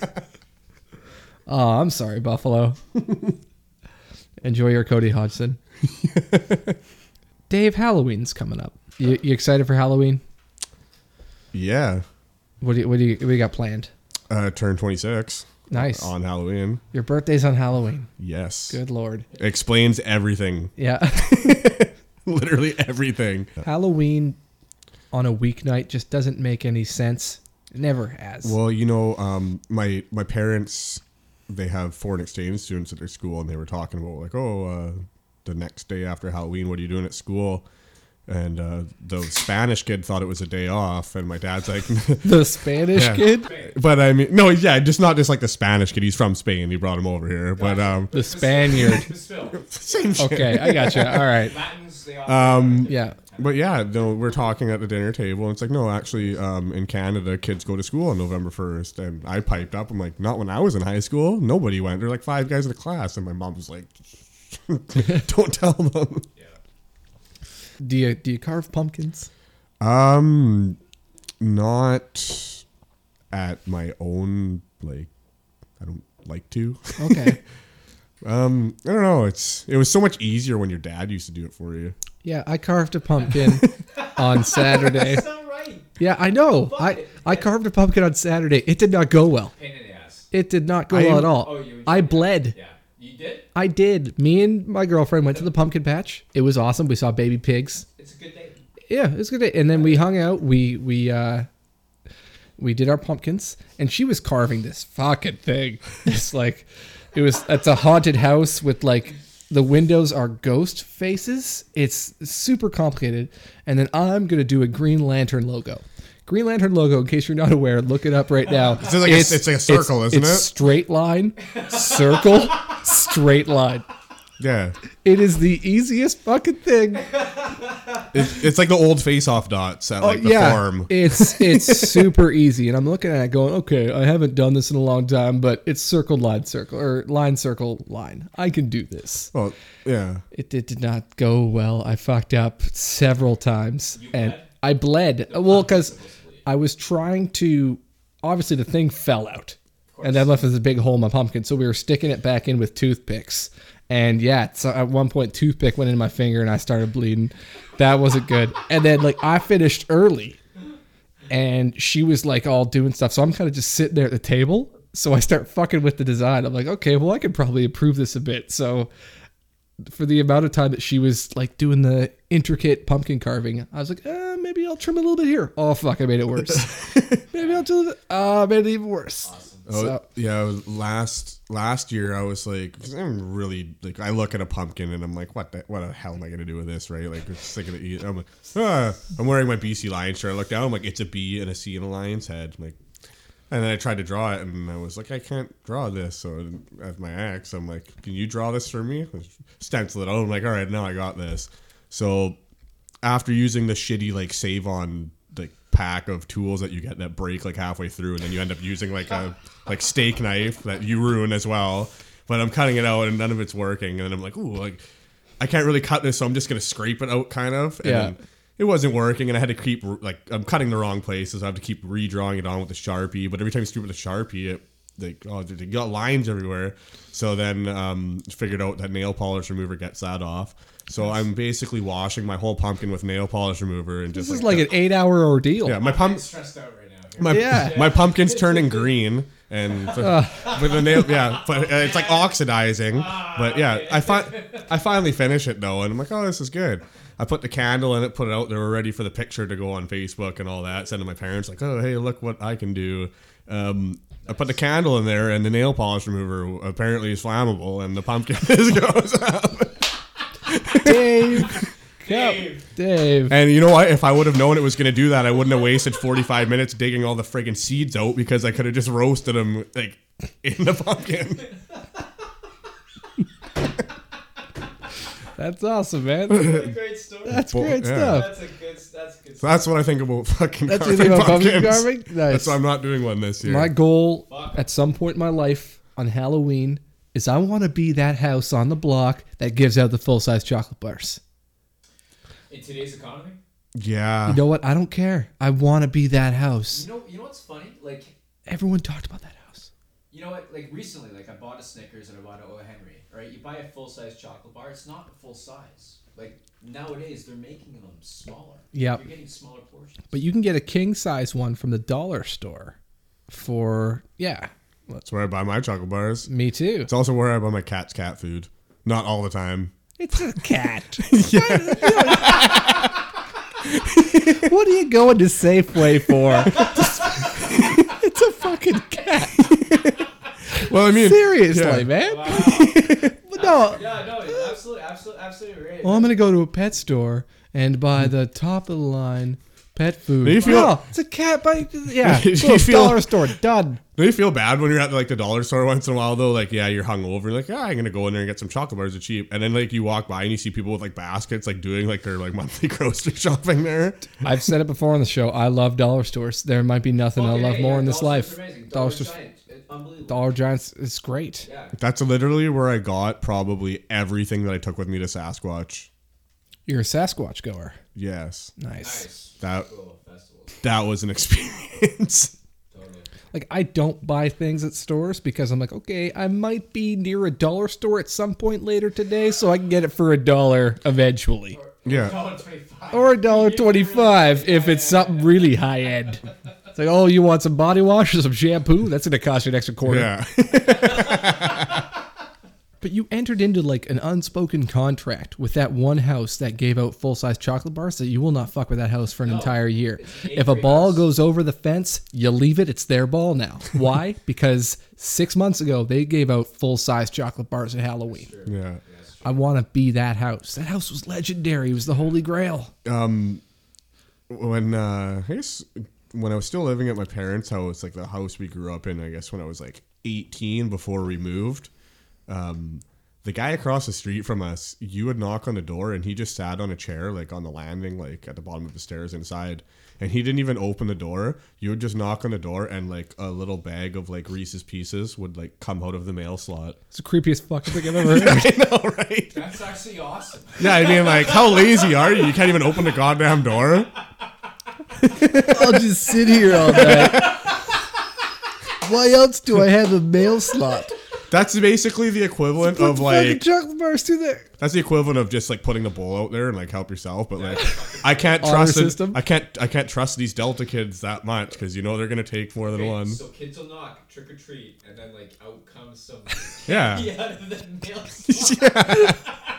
Oh, I'm sorry, Buffalo. Enjoy your Cody Hodgson. Dave, Halloween's coming up. You excited for Halloween? Yeah. What do you got planned? Turn 26. Nice. On Halloween. Your birthday's on Halloween. Yes. Good Lord. Explains everything. Yeah. Literally everything. Halloween on a weeknight just doesn't make any sense. It never has. Well, my parents, they have foreign exchange students at their school, and they were talking about like, the next day after Halloween, what are you doing at school? And the Spanish kid thought it was a day off, and my dad's like, the Spanish kid? But I mean, no, yeah, just not just like the Spanish kid. He's from Spain. He brought him over here. But The Spaniard. same shit. Okay, I got you. All right. Latins, they Yeah. But yeah, no, we're talking at the dinner table, and it's like, no, actually, in Canada, kids go to school on November 1st. And I piped up. I'm like, not when I was in high school. Nobody went. There were like 5 guys in the class, and my mom was like, don't tell them. Do you carve pumpkins? Not at my own, like, I don't like to. Okay. I don't know. It was so much easier when your dad used to do it for you. Yeah, I carved a pumpkin on Saturday. That's not right. Yeah, I know. I carved a pumpkin on Saturday. It did not go well. Pain in the ass. It did not go well at all. Oh, you I bled. Yeah. You did? I did. Me and my girlfriend went to the pumpkin patch. It was awesome. We saw baby pigs. It's a good day. Yeah, it was a good day. And then we hung out. We did our pumpkins, and she was carving this fucking thing. It's like it's a haunted house with like the windows are ghost faces. It's super complicated. And then I'm gonna do a Green Lantern logo. Green Lantern logo, in case you're not aware, look it up right now. It's like it's a circle, isn't it? It's straight line, circle, straight line. Yeah. It is the easiest fucking thing. It's like the old face-off dots at like the farm. It's super easy. And I'm looking at it going, okay, I haven't done this in a long time, but it's circle, line, circle, or line, circle, line. I can do this. Well, yeah. It did not go well. I fucked up several times. And I bled. Well, because I was trying to, obviously the thing fell out. And that left us a big hole in my pumpkin. So we were sticking it back in with toothpicks. And yeah, so at one point, toothpick went in my finger and I started bleeding. That wasn't good. And then like I finished early and she was like all doing stuff. So I'm kind of just sitting there at the table. So I start fucking with the design. I'm like, okay, well, I could probably improve this a bit. So for the amount of time that she was like doing the intricate pumpkin carving, I was like, maybe I'll trim a little bit here. Oh, fuck, I made it worse. Maybe I'll do it. I made it even worse. Awesome. Oh, yeah, last year I was like, 'cause I'm really like, I look at a pumpkin and I'm like, what the hell am I gonna do with this, right? Like, it's sick of to eat. I'm like, I'm wearing my BC Lions shirt. I look down, I'm like, it's a B and a C and a lion's head. I'm like, and then I tried to draw it and I was like, I can't draw this. So as my ex, I'm like, can you draw this for me? Stencil it out. I'm like, all right, now I got this. So after using the shitty like Save On like pack of tools that you get that break like halfway through, and then you end up using like a steak knife that you ruin as well. But I'm cutting it out and none of it's working, and then I'm like, ooh, like I can't really cut this, so I'm just gonna scrape it out, kind of. And then it wasn't working, and I had to keep like I'm cutting the wrong places. So I have to keep redrawing it on with the Sharpie. But every time you scrape with the Sharpie, they got lines everywhere. So then figured out that nail polish remover gets that off. So I'm basically washing my whole pumpkin with nail polish remover and just. This is like an 8-hour ordeal. Yeah, I'm stressed out right now. My pumpkin's turning green, and with the nail, but it's like oxidizing. But yeah, I finally finish it though, and I'm like, oh, this is good. I put the candle in it, put it out. They were ready for the picture to go on Facebook and all that. Send to my parents like, oh, hey, look what I can do. I put the candle in there, and the nail polish remover apparently is flammable, and the pumpkin goes up. Dave. And you know what? If I would have known it was going to do that, I wouldn't have wasted 45 minutes digging all the friggin' seeds out, because I could have just roasted them like in the pumpkin. That's awesome, man. What a great story. That's great stuff. That's a good So that's what I think about fucking That's carving what you think about pumpkin pumpkins. carving? Nice. That's why I'm not doing one this year. My goal at some point in my life on Halloween is I want to be that house on the block that gives out the full-size chocolate bars. In today's economy? Yeah. You know what? I don't care. I want to be that house. You know what's funny? Like, Everyone talked about that house. you know what? Like recently, like I bought a Snickers and I bought an O. Henry. Right? You buy a full-size chocolate bar. It's not full size. Like nowadays, they're making them smaller. Yep. You're getting smaller portions. But you can get a king-size one from the dollar store for, That's where I buy my chocolate bars. me too. It's also where I buy my cat's cat food. Not all the time. It's a cat. What are you going to Safeway for? It's a fucking cat. Well, I mean, Seriously, yeah. man. Wow. No. Yeah, no, absolutely right. Well, I'm gonna go to a pet store and buy the top of the line pet food. Do you feel- Oh, it's a cat by Do you feel- dollar store. Done. Do you feel bad when you're at like the dollar store once in a while though? Like, yeah, you're hungover. You're like, I'm gonna go in there and get some chocolate bars. They're cheap. And then like you walk by and you see people with like baskets, like doing like their like monthly grocery shopping there. I've said it before on the show. I love dollar stores. There might be nothing I Okay, love more in this Dollar life. Store's amazing. Dollar Dollar Store's- Giant, unbelievable. Dollar Giants is great. Yeah. That's literally where I got probably everything that I took with me to Sasquatch. You're a Sasquatch goer. Yes. Nice. Nice. That Cool festival. that was an experience. Totally. Like, I don't buy things at stores because I'm like, okay, I might be near a dollar store at some point later today, so I can get it for $1 eventually. Yeah. $1.25. Or $1.25 if it's something really high end. It's like, oh, you want some body wash or some shampoo? That's going to cost you an extra quarter. Yeah. But you entered into like an unspoken contract with that one house that gave out full-size chocolate bars that you will not fuck with that house for an entire year. it's an If a A-grade ball house. goes over the fence, you leave it. It's their ball now. Why? Because 6 months ago, they gave out full-size chocolate bars at Halloween. Yeah. I want to be that house. That house was legendary. It was the holy grail. When I guess when I was still living at my parents' house, like the house we grew up in, I guess when I was like 18 before we moved, the guy across the street from us, you would knock on the door and he just sat on a chair like on the landing, like at the bottom of the stairs inside, and he didn't even open the door. You would just knock on the door and like a little bag of like Reese's Pieces would like come out of the mail slot. It's the creepiest fucking thing I've ever heard. I know, right? That's actually awesome. Yeah, I mean, like, how lazy are you? You can't even open the goddamn door. I'll just sit here all night. Why else do I have a mail slot? That's basically the equivalent Put of the fucking like, chocolate bars through there. that's the equivalent of just like putting the bowl out there and like help yourself. But like, I can't Honor trust system? I can't trust these Delta kids that much because you know they're gonna take more than Okay, one. So kids will knock, trick or treat, and then like out comes some Yeah. out of the mail slot.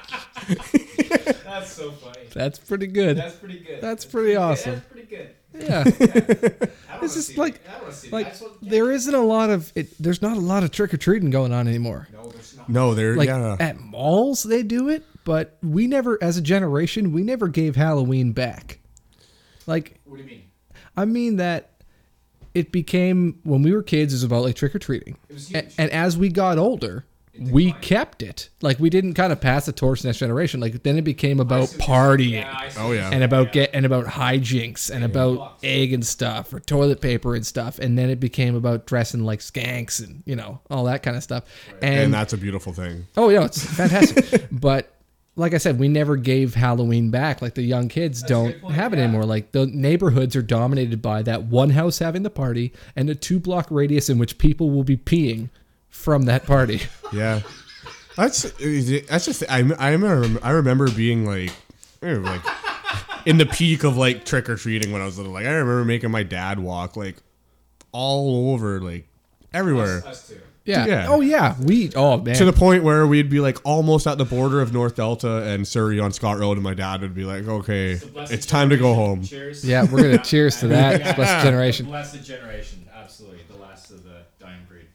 That's so funny. That's pretty good. That's pretty good. That's pretty awesome. That's pretty good. Yeah. I don't It's wanna just see like- that. I don't wanna see Like, that. I just want- there isn't a lot of it. There's not a lot of trick or treating going on anymore. No, there's not. No, they're Like yeah. at malls, they do it, but we never, as a generation, we never gave Halloween back. Like, What do you mean? I mean that it became when we were kids, it was about like trick or treating, It was huge. and as we got older, It we declined. kept it. Like, we didn't kind of pass the torch to the next generation. Like, then it became I about see what you're saying. partying. Yeah, I see Oh, what yeah. you're And about saying. about hijinks and about egg and stuff or toilet paper and stuff, and then it became about dressing like skanks and all that kind of stuff. and that's a beautiful thing. Oh yeah, it's fantastic. But like I said, we never gave Halloween back. Like the young kids a don't good point, have it yeah. anymore. Like the neighborhoods are dominated by that one house having the party and a 2-block radius in which people will be peeing from that party. Yeah. That's just I remember being like in the peak of like trick or treating when I was little. Like I remember making my dad walk like all over, like everywhere. Us too. Yeah. Yeah. Oh yeah. Oh man. To the point where we'd be like almost at the border of North Delta and Surrey on Scott Road, and my dad would be like, "Okay, it's time to go home." Cheers. Yeah, we're gonna cheers to that. Yeah. Blessed generation. Blessed generation, absolutely, the last of the dying breed.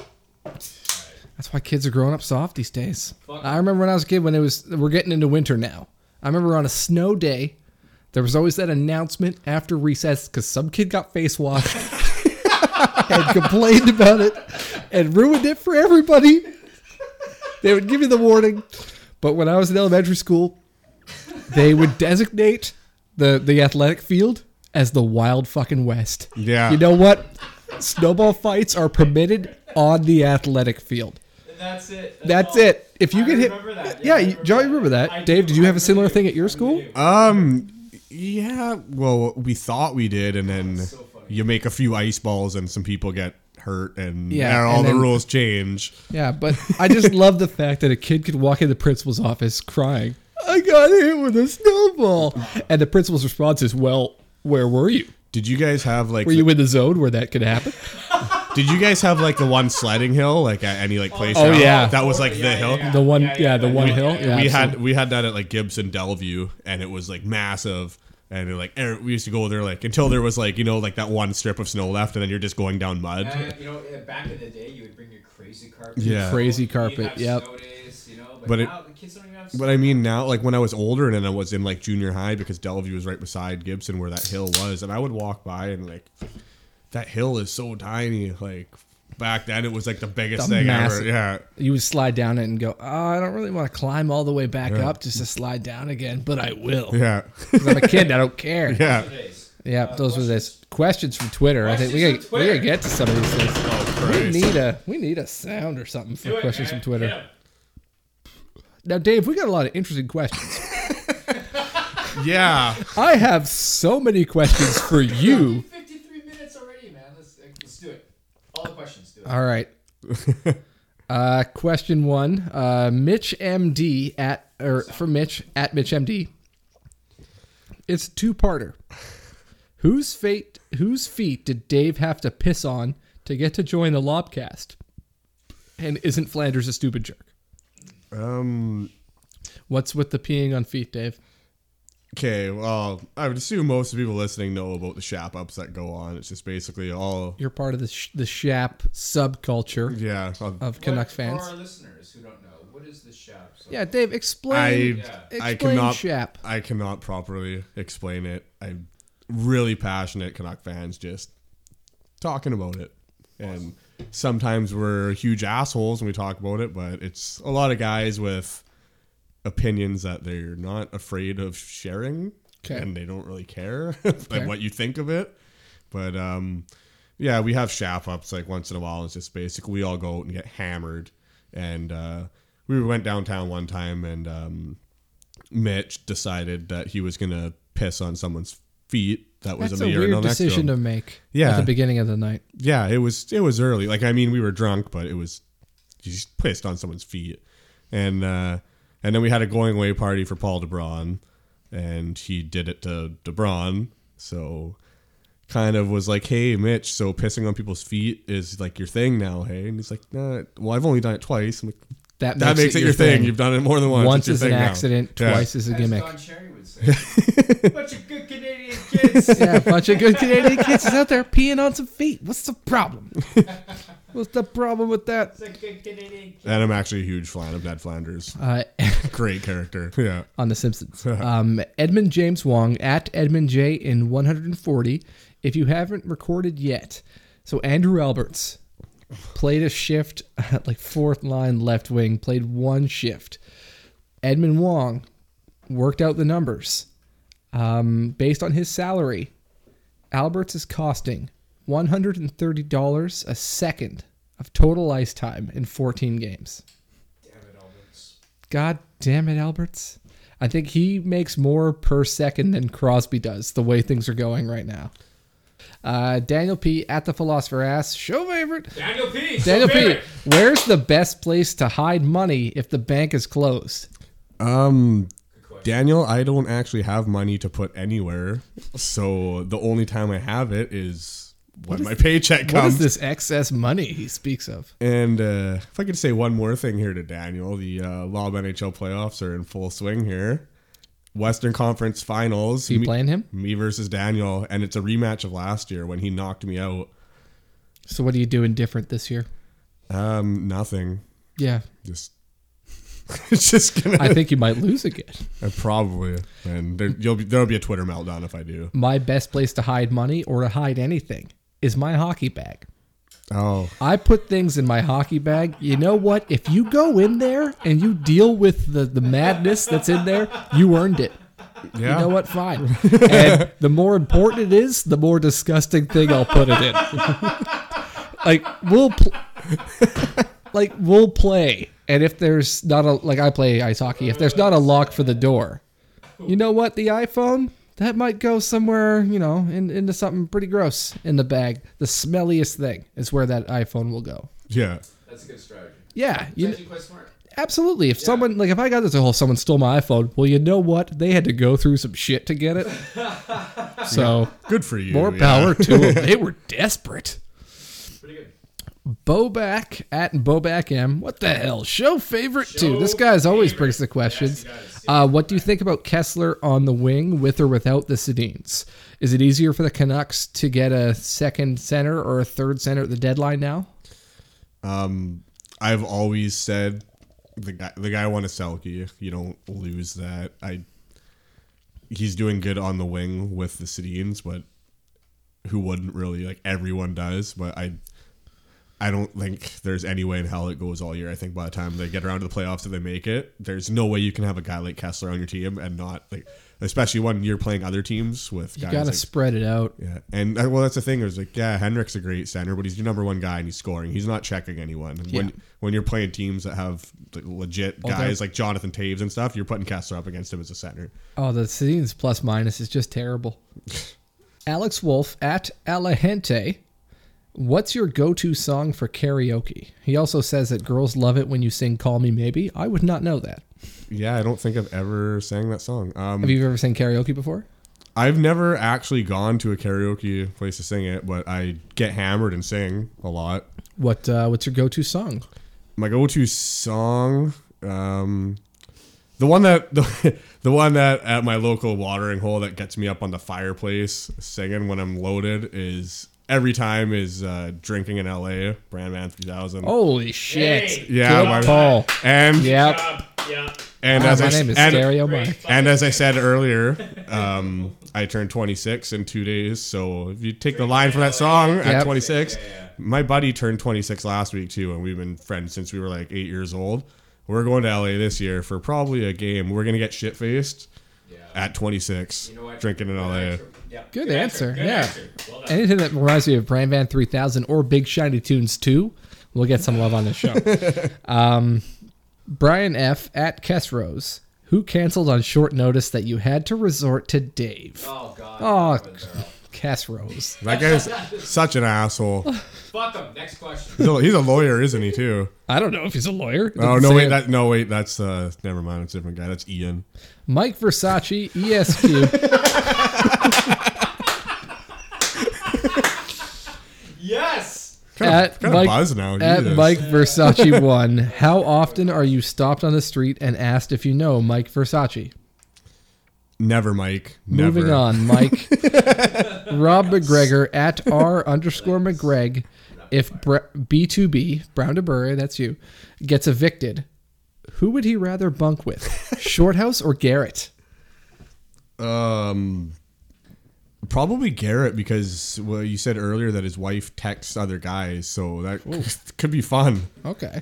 That's why kids are growing up soft these days. Fuck. I remember when I was a kid we're getting into winter now. I remember on a snow day, there was always that announcement after recess because some kid got face washed and complained about it and ruined it for everybody. They would give you the warning. But when I was in elementary school, they would designate the athletic field as the Wild fucking West. Yeah. You know what? Snowball fights are permitted on the athletic field. That's it. That's all. it. If you I get hit, remember that. yeah, I Joe, you remember that. I Dave, do. did you have I a similar really thing do. at your I school? really do. Yeah. Well, we thought we did, and then That's so funny. you make a few ice balls, and some people get hurt, and Yeah, all and the then- rules change. Yeah, but I just love the fact that a kid could walk in the principal's office crying, "I got hit with a snowball," and the principal's response is, "Well, where were you? Did you guys have like? Were you in the zone where that could happen?" Did you guys have like the one sledding hill, like at any like place? Oh, around? yeah. That was like the hill. The one, the one hill. yeah. Yeah, We had that at like Gibson Delview, and it was like massive. And like we used to go there like until there was like like that one strip of snow left, and then you're just going down mud. Back in the day, you would bring your crazy carpet. Yeah. Crazy You'd carpet, have yep. Snow days, But now the kids don't even have. But I mean now, like when I was older and then I was in like junior high, because Delview was right beside Gibson where that hill was, and I would walk by and like that hill is so tiny. Like back then, it was like the biggest The thing massive- ever. Yeah, you would slide down it and go, "Oh, I don't really want to climb all the way back up just to slide down again, but I will." yeah, 'Cause I'm a kid, I don't care. yeah. Yeah, those were the questions from Twitter. I think we Questions from gotta Twitter. get to some of these things. Oh We Christ! need a sound or something for Do it, questions man. from Twitter. Yeah. Now, Dave, we got a lot of interesting questions. Yeah, I have so many questions for you. 53 minutes already, man. Let's do it. All the questions. Do it. All right. Question one. Mitch MD from Mitch at Mitch MD. It's a two-parter. Whose feet did Dave have to piss on to get to join the Lobcast? And isn't Flanders a stupid jerk? What's with the peeing on feet, Dave? Okay, well, I would assume most of the people listening know about the shap ups that go on. It's just basically all You're part of the Shap subculture of Canucks fans. For our listeners who don't know, what is the Shap? Yeah, Dave, explain. I Explain cannot Shap. I cannot properly explain it. I'm really passionate Canuck fans just talking about it. And sometimes we're huge assholes when we talk about it, but it's a lot of guys with opinions that they're not afraid of sharing. Okay. And they don't really care like what you think of it. But yeah, we have shap ups like once in a while. It's just basically we all go out and get hammered. And we went downtown one time, and Mitch decided that he was gonna piss on someone's feet. That was That's in a the urinal weird next to decision him. to make Yeah. at the beginning of the night. Yeah, it was early. Like, I mean, we were drunk, but he just pissed on someone's feet. And then we had a going away party for Paul DeBron, and he did it to DeBron. So kind of was like, "Hey, Mitch, so pissing on people's feet is like your thing now, hey?" And he's like, "Nah, well, I've only done it twice." I'm like, That makes it your thing. You've done it more than once. Once It's is your an thing now. accident, Yeah. twice is a As gimmick. Don Cherry would say. Bunch of good Canadian kids. Yeah, a bunch of good Canadian kids is out there peeing on some feet. What's the problem? What's the problem with that? It's a good Canadian kid. And I'm actually a huge fan of Ned Flanders. Great character. Yeah. On The Simpsons. Edmund James Wong at Edmund J in 140. If you haven't recorded yet, so Andrew Alberts played a shift at like fourth line left wing, played one shift. Edmund Wong worked out the numbers. Based on his salary, Alberts is costing $130 a second of total ice time in 14 games. Damn it, Alberts. God damn it, Alberts. I think he makes more per second than Crosby does, the way things are going right now. Daniel P. at the Philosopher asks, show favorite. Daniel P. Daniel so P. favorite. Where's the best place to hide money if the bank is closed? Good question. Daniel, I don't actually have money to put anywhere. So the only time I have it is when my paycheck What comes. is this excess money he speaks of? And if I could say one more thing here to Daniel, the Lob NHL playoffs are in full swing here. Western Conference Finals. You playing him? Me versus Daniel, and it's a rematch of last year when he knocked me out. So what are you doing different this year? Nothing. Yeah. Just it's just gonna. I think you might lose again. Probably, and there'll be a Twitter meltdown if I do. My best place to hide money or to hide anything is my hockey bag. Oh, I put things in my hockey bag. You know what? If you go in there and you deal with the madness that's in there, you earned it. yeah. You know what? Fine. And the more important it is, the more disgusting thing I'll put it in. We'll play. And if there's not I play ice hockey. If there's not a lock for the door, you know what? The iPhone, that might go somewhere, into something pretty gross in the bag. The smelliest thing is where that iPhone will go. Yeah. That's a good strategy. Yeah. It's actually quite smart. Absolutely. If someone, if I got this whole someone stole my iPhone, well, you know what? They had to go through some shit to get it. So Good for you. more yeah. power to them. They were desperate. Pretty good. Boback at Boback M. What the hell? Show favorite too. This guy's always brings the questions. Yes, he does. What do you think about Kessler on the wing with or without the Sedins? Is it easier for the Canucks to get a second center or a third center at the deadline now? I've always said the guy won a Selke. You don't lose that. He's doing good on the wing with the Sedins, but who wouldn't really? Like everyone does, but I don't think there's any way in hell it goes all year. I think by the time they get around to the playoffs and they make it, there's no way you can have a guy like Kessler on your team and not especially when you're playing other teams with guys. You got to spread it out. Yeah, and that's the thing. Is Henrik's a great center, but he's your number one guy and he's scoring. He's not checking anyone. And when you're playing teams that have legit guys like Jonathan Taves and stuff, you're putting Kessler up against him as a center. Oh, the Sedins plus minus is just terrible. Alex Wolf at Alahente. What's your go-to song for karaoke? He also says that girls love it when you sing Call Me Maybe. I would not know that. Yeah, I don't think I've ever sang that song. Have you ever sang karaoke before? I've never actually gone to a karaoke place to sing it, but I get hammered and sing a lot. What's your go-to song? My go-to song, the one that at my local watering hole that gets me up on the fireplace singing when I'm loaded is every time is Drinking in LA, Brandman 3000. Holy shit! Hey, yeah, good call. And Yep. Yeah. and Wow, as my I name is and, Stereo Mike. and as I said earlier, I turned 26 in 2 days. So if you take the line from that song at Yep. 26, Yeah. my buddy turned 26 last week too, and we've been friends since we were like 8 years old. We're going to LA this year for probably a game. We're gonna get shit faced at 26, You know what? drinking in Good LA. answer. Yeah. Good answer. Good Yeah. answer. Well done. Anything that reminds me of Brandvan 3000 or Big Shiny Tunes 2, we'll get some love on the show. Brian F. at Kessrose, who canceled on short notice that you had to resort to Dave. Oh God. Oh, Been there. Kessrose. That guy's such an asshole. Fuck him. Next question. He's a lawyer, isn't he too? I don't know if he's a lawyer. It Oh doesn't no, say wait, it. that's never mind. It's a different guy. That's Ian. Mike Versace, ESQ. Yes. Kind of buzz now. At Jesus. Mike Versace 1, how often are you stopped on the street and asked if you know Mike Versace? Never, Mike. Never. Moving on, Mike. Rob McGregor at R_McGreg. If B2B, Brown to Burry, that's you, gets evicted, who would he rather bunk with? Shorthouse or Garrett? Probably Garrett because you said earlier that his wife texts other guys, so that could be fun. Okay.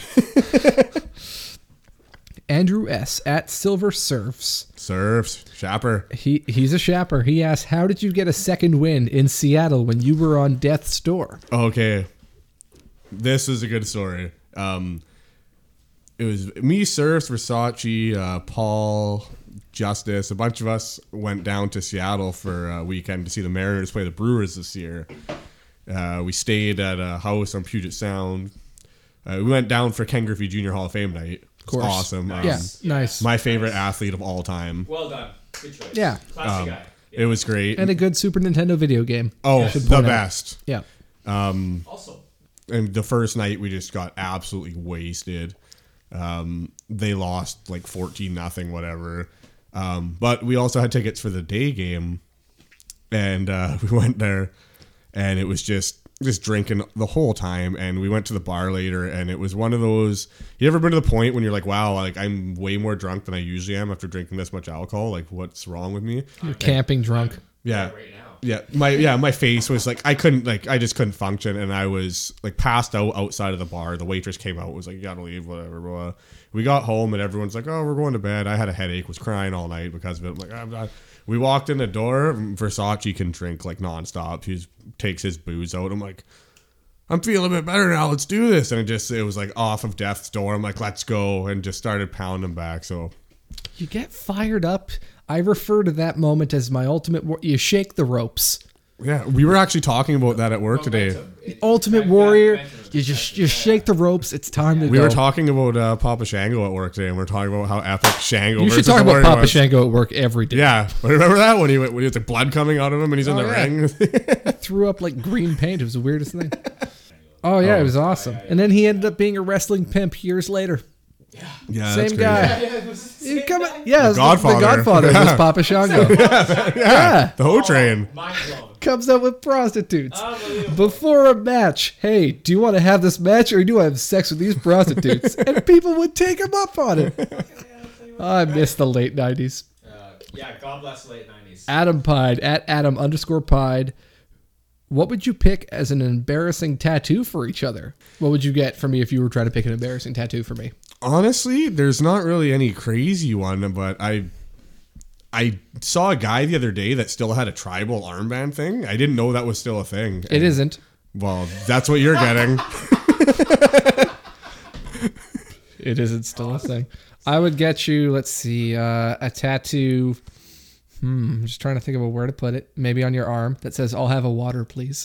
Andrew S. at Silver Surfs. Surfs, Shapper. He's a shapper. He asked, how did you get a second win in Seattle when you were on death's door? Okay, this is a good story. It was me, Surfs, Versace, Paul, Justice. A bunch of us went down to Seattle for a weekend to see the Mariners play the Brewers this year. We stayed at a house on Puget Sound. We went down for Ken Griffey Jr. Hall of Fame night. Of course. Awesome. Yeah, nice. My favorite athlete of all time. Well done. Good choice. Yeah. Classy guy. It was great. And a good Super Nintendo video game. Oh, should the point out. best. Yeah. Also, And the first night we just got absolutely wasted. They lost like 14-0, whatever. But we also had tickets for the day game, and we went there, and it was just drinking the whole time. And we went to the bar later, and it was one of those. You ever been to the point when you're like, wow, like I'm way more drunk than I usually am after drinking this much alcohol? Like, what's wrong with me? You're camping drunk. Yeah. right now. My face was like I just couldn't function, and I was like passed out outside of the bar. The waitress came out, was like, you gotta leave, whatever. Blah. We got home, and everyone's like, oh, we're going to bed. I had a headache, was crying all night because of it. I'm like, I'm not. We walked in the door. Versace can drink like nonstop. He takes his booze out. I'm like, I'm feeling a bit better now. Let's do this. And it was like off of death's door. I'm like, let's go, and just started pounding back. So You get fired up. I refer to that moment as my ultimate you shake the ropes. yeah, we were actually talking about that at work today. Momentum. Ultimate warrior. You shake the ropes. It's time to go. We were talking about Papa Shango at work today, and we are talking about how epic Shango. You should versus talk the about Warrior Papa was. Shango at work every day. Yeah, but remember that when he had the blood coming out of him, and he's in Oh, the yeah. ring. Threw up like green paint. It was the weirdest thing. Oh yeah, it was awesome. And then he ended up being a wrestling pimp years later. Yeah, Same that's guy. crazy. Yeah, it was the You same come, guy. yeah, The Godfather. The Godfather was Yeah. Papa Shango. Yeah. The whole train. Mind blown. Comes out with prostitutes. Unbelievable. Before a match, hey, do you want to have this match or do I have sex with these prostitutes? And people would take him up on it. I miss the late 90s. Yeah, God bless the late 90s. Adam Pied, at Adam_Pied. What would you pick as an embarrassing tattoo for each other? What would you get for me if you were trying to pick an embarrassing tattoo for me? Honestly, there's not really any crazy one, but I saw a guy the other day that still had a tribal armband thing. I didn't know that was still a thing. It isn't. Well, that's what you're getting. It isn't still a thing. I would get you, let's see, a tattoo. I'm just trying to think of a where to put it. Maybe on your arm that says, I'll have a water, please.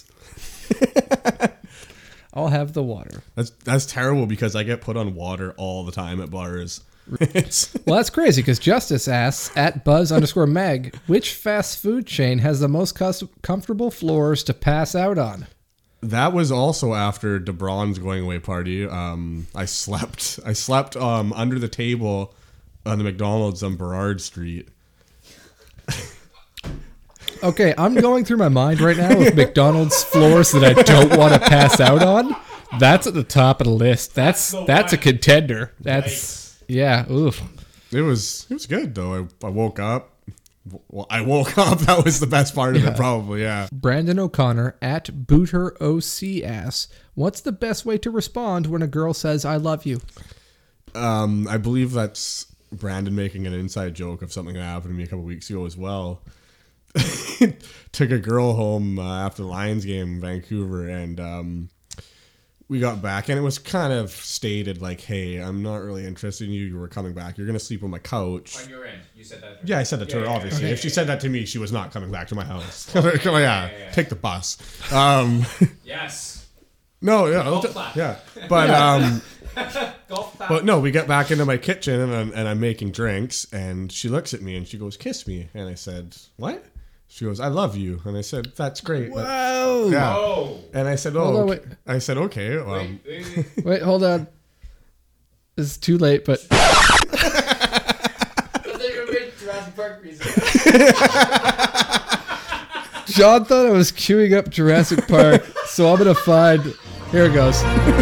I'll have the water. That's terrible because I get put on water all the time at bars. Well, that's crazy because Justice asks, at Buzz_Meg, which fast food chain has the most comfortable floors to pass out on? That was also after DeBron's going away party. I slept under the table on the McDonald's on Burrard Street. Okay, I'm going through my mind right now with McDonald's floors that I don't want to pass out on. That's at the top of the list. That's a contender. That's yeah. Oof. It was good though. I woke up. Well, I woke up. That was the best part of it, probably. Yeah. Brandon O'Connor at BooterOC asks, "What's the best way to respond when a girl says I love you?" I believe that's Brandon making an inside joke of something that happened to me a couple weeks ago as well. Took a girl home after the Lions game in Vancouver, and we got back, and it was kind of stated like, "Hey, I'm not really interested in you. You were coming back. You're gonna sleep on my couch." On your end, you said that. Yeah, I said that to her. Obviously, if she said that to me, she was not coming back to my house. Yeah, take the bus. Yes. No, yeah, Golf clap. yeah, but Golf clap. but no, we get back into my kitchen, and I'm making drinks, and she looks at me and she goes, "Kiss me," and I said, "What?" She goes, "I love you," and I said, "That's great." Whoa! Yeah. Oh. And I said, Hold "Oh," on, wait. I said, "Okay." Wait. Wait, hold on. This is too late, but I thought you were making Jurassic Park music. John thought I was queuing up Jurassic Park, so I'm gonna find. Here it goes.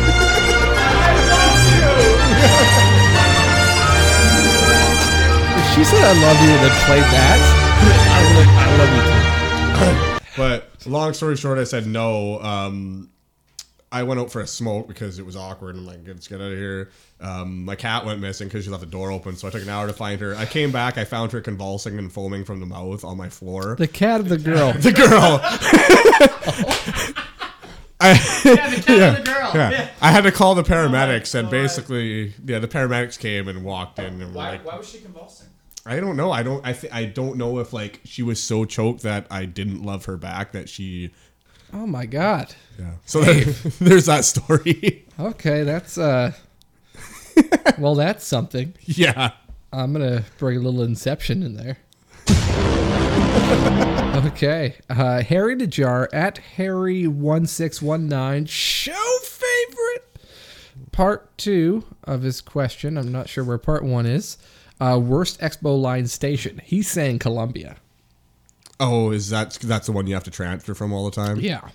If she said I love you and then played that, I love you too. But long story short, I said no. I went out for a smoke because it was awkward. I'm like, let's get out of here. My cat went missing because she left the door open, so I took an hour to find her. I came back, I found her convulsing and foaming from the mouth on my floor. The cat of the girl. The girl. The cat and the girl. Yeah. I had to call the paramedics, and basically, the paramedics came and walked in, and were Why like, was she convulsing? I don't know. I don't know if like she was so choked that I didn't love her back that she. Oh my god. Yeah. So there's that story. Okay, that's well, that's something. Yeah. I'm gonna bring a little Inception in there. Okay. Harry Najar at Harry1619. Show favorite. Part 2 of his question. I'm not sure where part 1 is. Worst Expo line station. He's saying Columbia. Oh, that's the one you have to transfer from all the time? Yeah.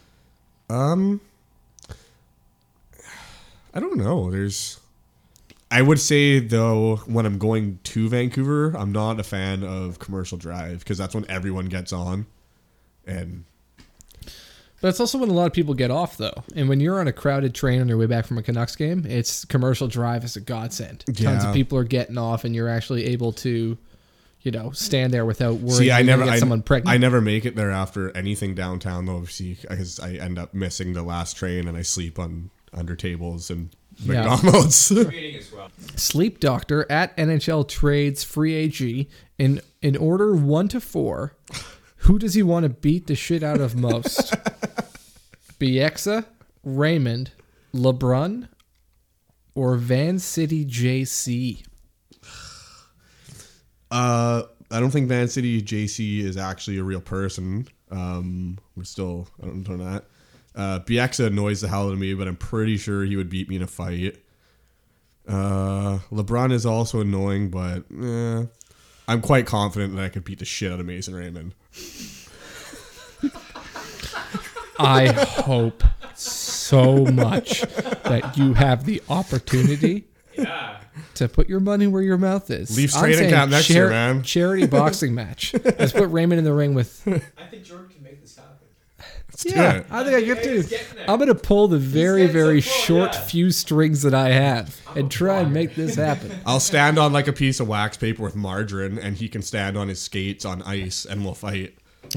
I don't know. I would say, though, when I'm going to Vancouver, I'm not a fan of Commercial Drive because that's when everyone gets on. But it's also when a lot of people get off, though. And when you're on a crowded train on your way back from a Canucks game, it's Commercial Drive is a godsend. Tons of people are getting off, and you're actually able to, stand there without worrying you're going to get someone pregnant. I never make it there after anything downtown, though, because I end up missing the last train, and I sleep under tables and McDonald's. Reading as well. Sleep Doctor at NHL Trades Free AG. In order 1 to 4, who does he want to beat the shit out of most? Bieksa, Raymond, LeBrun, or Van City JC? I don't think Van City JC is actually a real person. I don't know that. Bieksa annoys the hell out of me, but I'm pretty sure he would beat me in a fight. LeBron is also annoying, but I'm quite confident that I could beat the shit out of Mason Raymond. I hope so much that you have the opportunity to put your money where your mouth is. Leafs training camp next year, man. Charity boxing match. Let's put Raymond in the ring with... I think Jordan can make this happen. Yeah, I think I get to. I'm going to pull the very, very short few strings that I have and try and make this happen. I'll stand on like a piece of wax paper with margarine, and he can stand on his skates on ice, and we'll fight.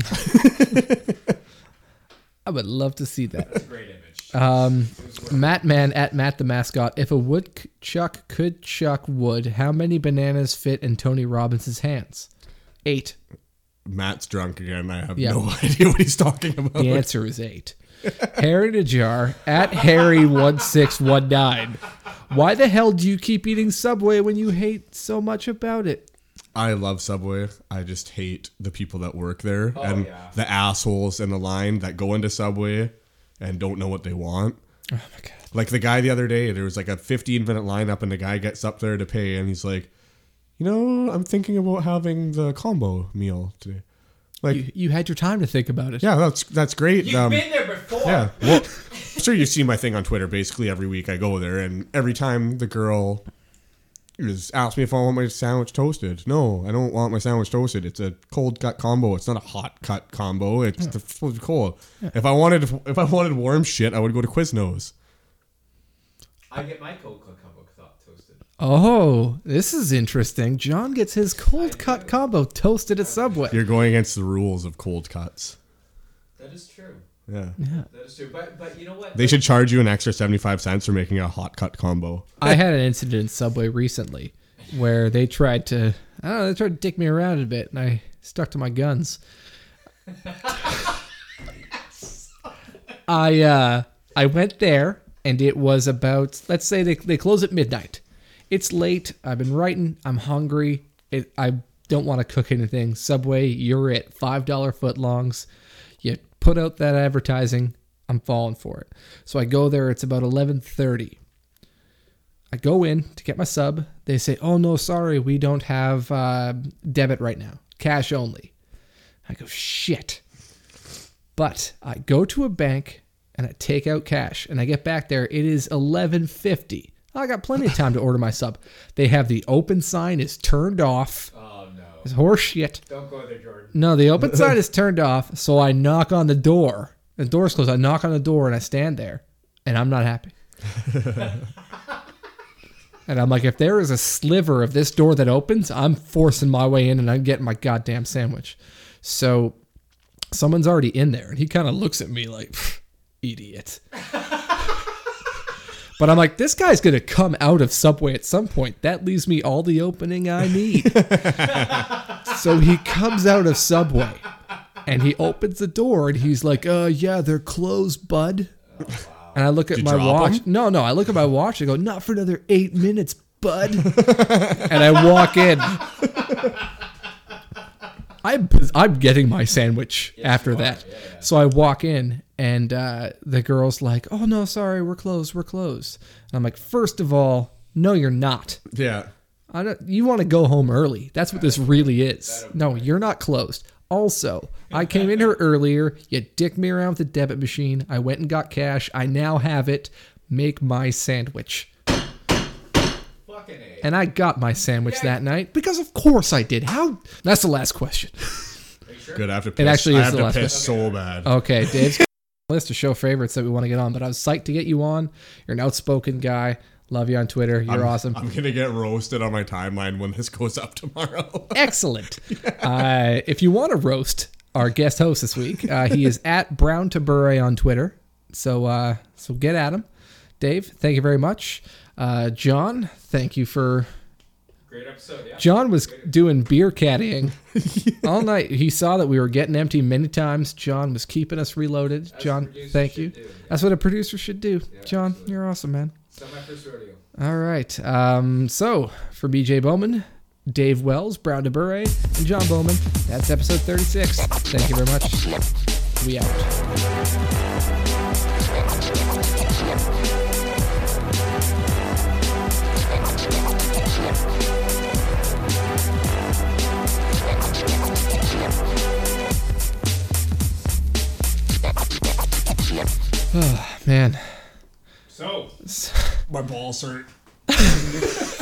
I would love to see that. That's a great image. Matt Man at Matt the Mascot. If a woodchuck could chuck wood, how many bananas fit in Tony Robbins' hands? 8. Matt's drunk again. I have no idea what he's talking about. The answer is 8. Harry Najar at Harry1619. Why the hell do you keep eating Subway when you hate so much about it? I love Subway. I just hate the people that work there the assholes in the line that go into Subway and don't know what they want. Oh my God. Like the guy the other day, there was like a 15-minute lineup and the guy gets up there to pay and he's like, I'm thinking about having the combo meal today. Like you had your time to think about it. Yeah, that's great. You've been there before. Yeah. Well, I'm sure you see my thing on Twitter. Basically every week I go there and every time the girl asks me if I want my sandwich toasted. No, I don't want my sandwich toasted. It's a cold cut combo. It's not a hot cut combo. It's supposed to be cold. Yeah. If I wanted warm shit, I would go to Quiznos. I get my cold cut combo toasted. Oh, this is interesting. John gets his cold cut combo toasted at Subway. You're going against the rules of cold cuts. That is true. Yeah. That is true. But you know what? They should charge you an extra 75 cents for making a hot cut combo. I had an incident in Subway recently where they tried to dick me around a bit and I stuck to my guns. I went there and it was about, let's say they close at midnight. It's late. I've been writing. I'm hungry. I don't want to cook anything. Subway, you're it. $5 footlongs. You put out that advertising. I'm falling for it. So I go there. It's about 11:30. I go in to get my sub. They say, oh, no, sorry. We don't have debit right now. Cash only. I go, shit. But I go to a bank and I take out cash. And I get back there. It is 11:50. I got plenty of time to order my sub. They have the open sign is turned off. Oh, no. It's horse shit. Don't go there, Jordan. No, the open sign is turned off. So I knock on the door. The door's closed. I knock on the door and I stand there. And I'm not happy. And I'm like, if there is a sliver of this door that opens, I'm forcing my way in and I'm getting my goddamn sandwich. So someone's already in there. And he kind of looks at me like, idiot. But I'm like, this guy's going to come out of Subway at some point. That leaves me all the opening I need. So he comes out of Subway and he opens the door and he's like, yeah, they're closed, bud. Oh, wow. And I look at my watch. No, I look at my watch. I go, not for another 8 minutes, bud. And I walk in. I'm getting my sandwich Yes, after you are. that. Yeah, yeah. So I walk in, and the girl's like, "Oh no, sorry, we're closed. We're closed." And I'm like, "First of all, no, you're not. Yeah. You want to go home early. That's what this really is. That'll No, work. you're not closed. Also, I came in here earlier. You dicked me around with the debit machine. I went and got cash. I now have it. Make my sandwich." Fucking A. And I got my sandwich Yeah. that night because of course I did. How? That's the last question. Are you sure? Good. I have to piss. actually I is have the to last piss one. so bad. Okay, Dave's got a list of show favorites that we want to get on, but I was psyched to get you on. You're an outspoken guy. Love you on Twitter. You're awesome. I'm gonna get roasted on my timeline when this goes up tomorrow. Excellent. If you want to roast our guest host this week, he is at Brown to Bure on Twitter. So get at him. Dave, thank you very much. John, thank you for. Great episode, yeah. John was doing beer caddying all night. He saw that we were getting empty many times. John was keeping us reloaded. That's John, what a producer thank you. should do, yeah. That's what a producer should do. Yeah, John, absolutely. you're awesome, man. It's not my first rodeo. All right. So for BJ Bowman, Dave Wells, Brown to Bure, and John Bowman, that's episode 36. Thank you very much. We out. Oh, man. So, My balls hurt.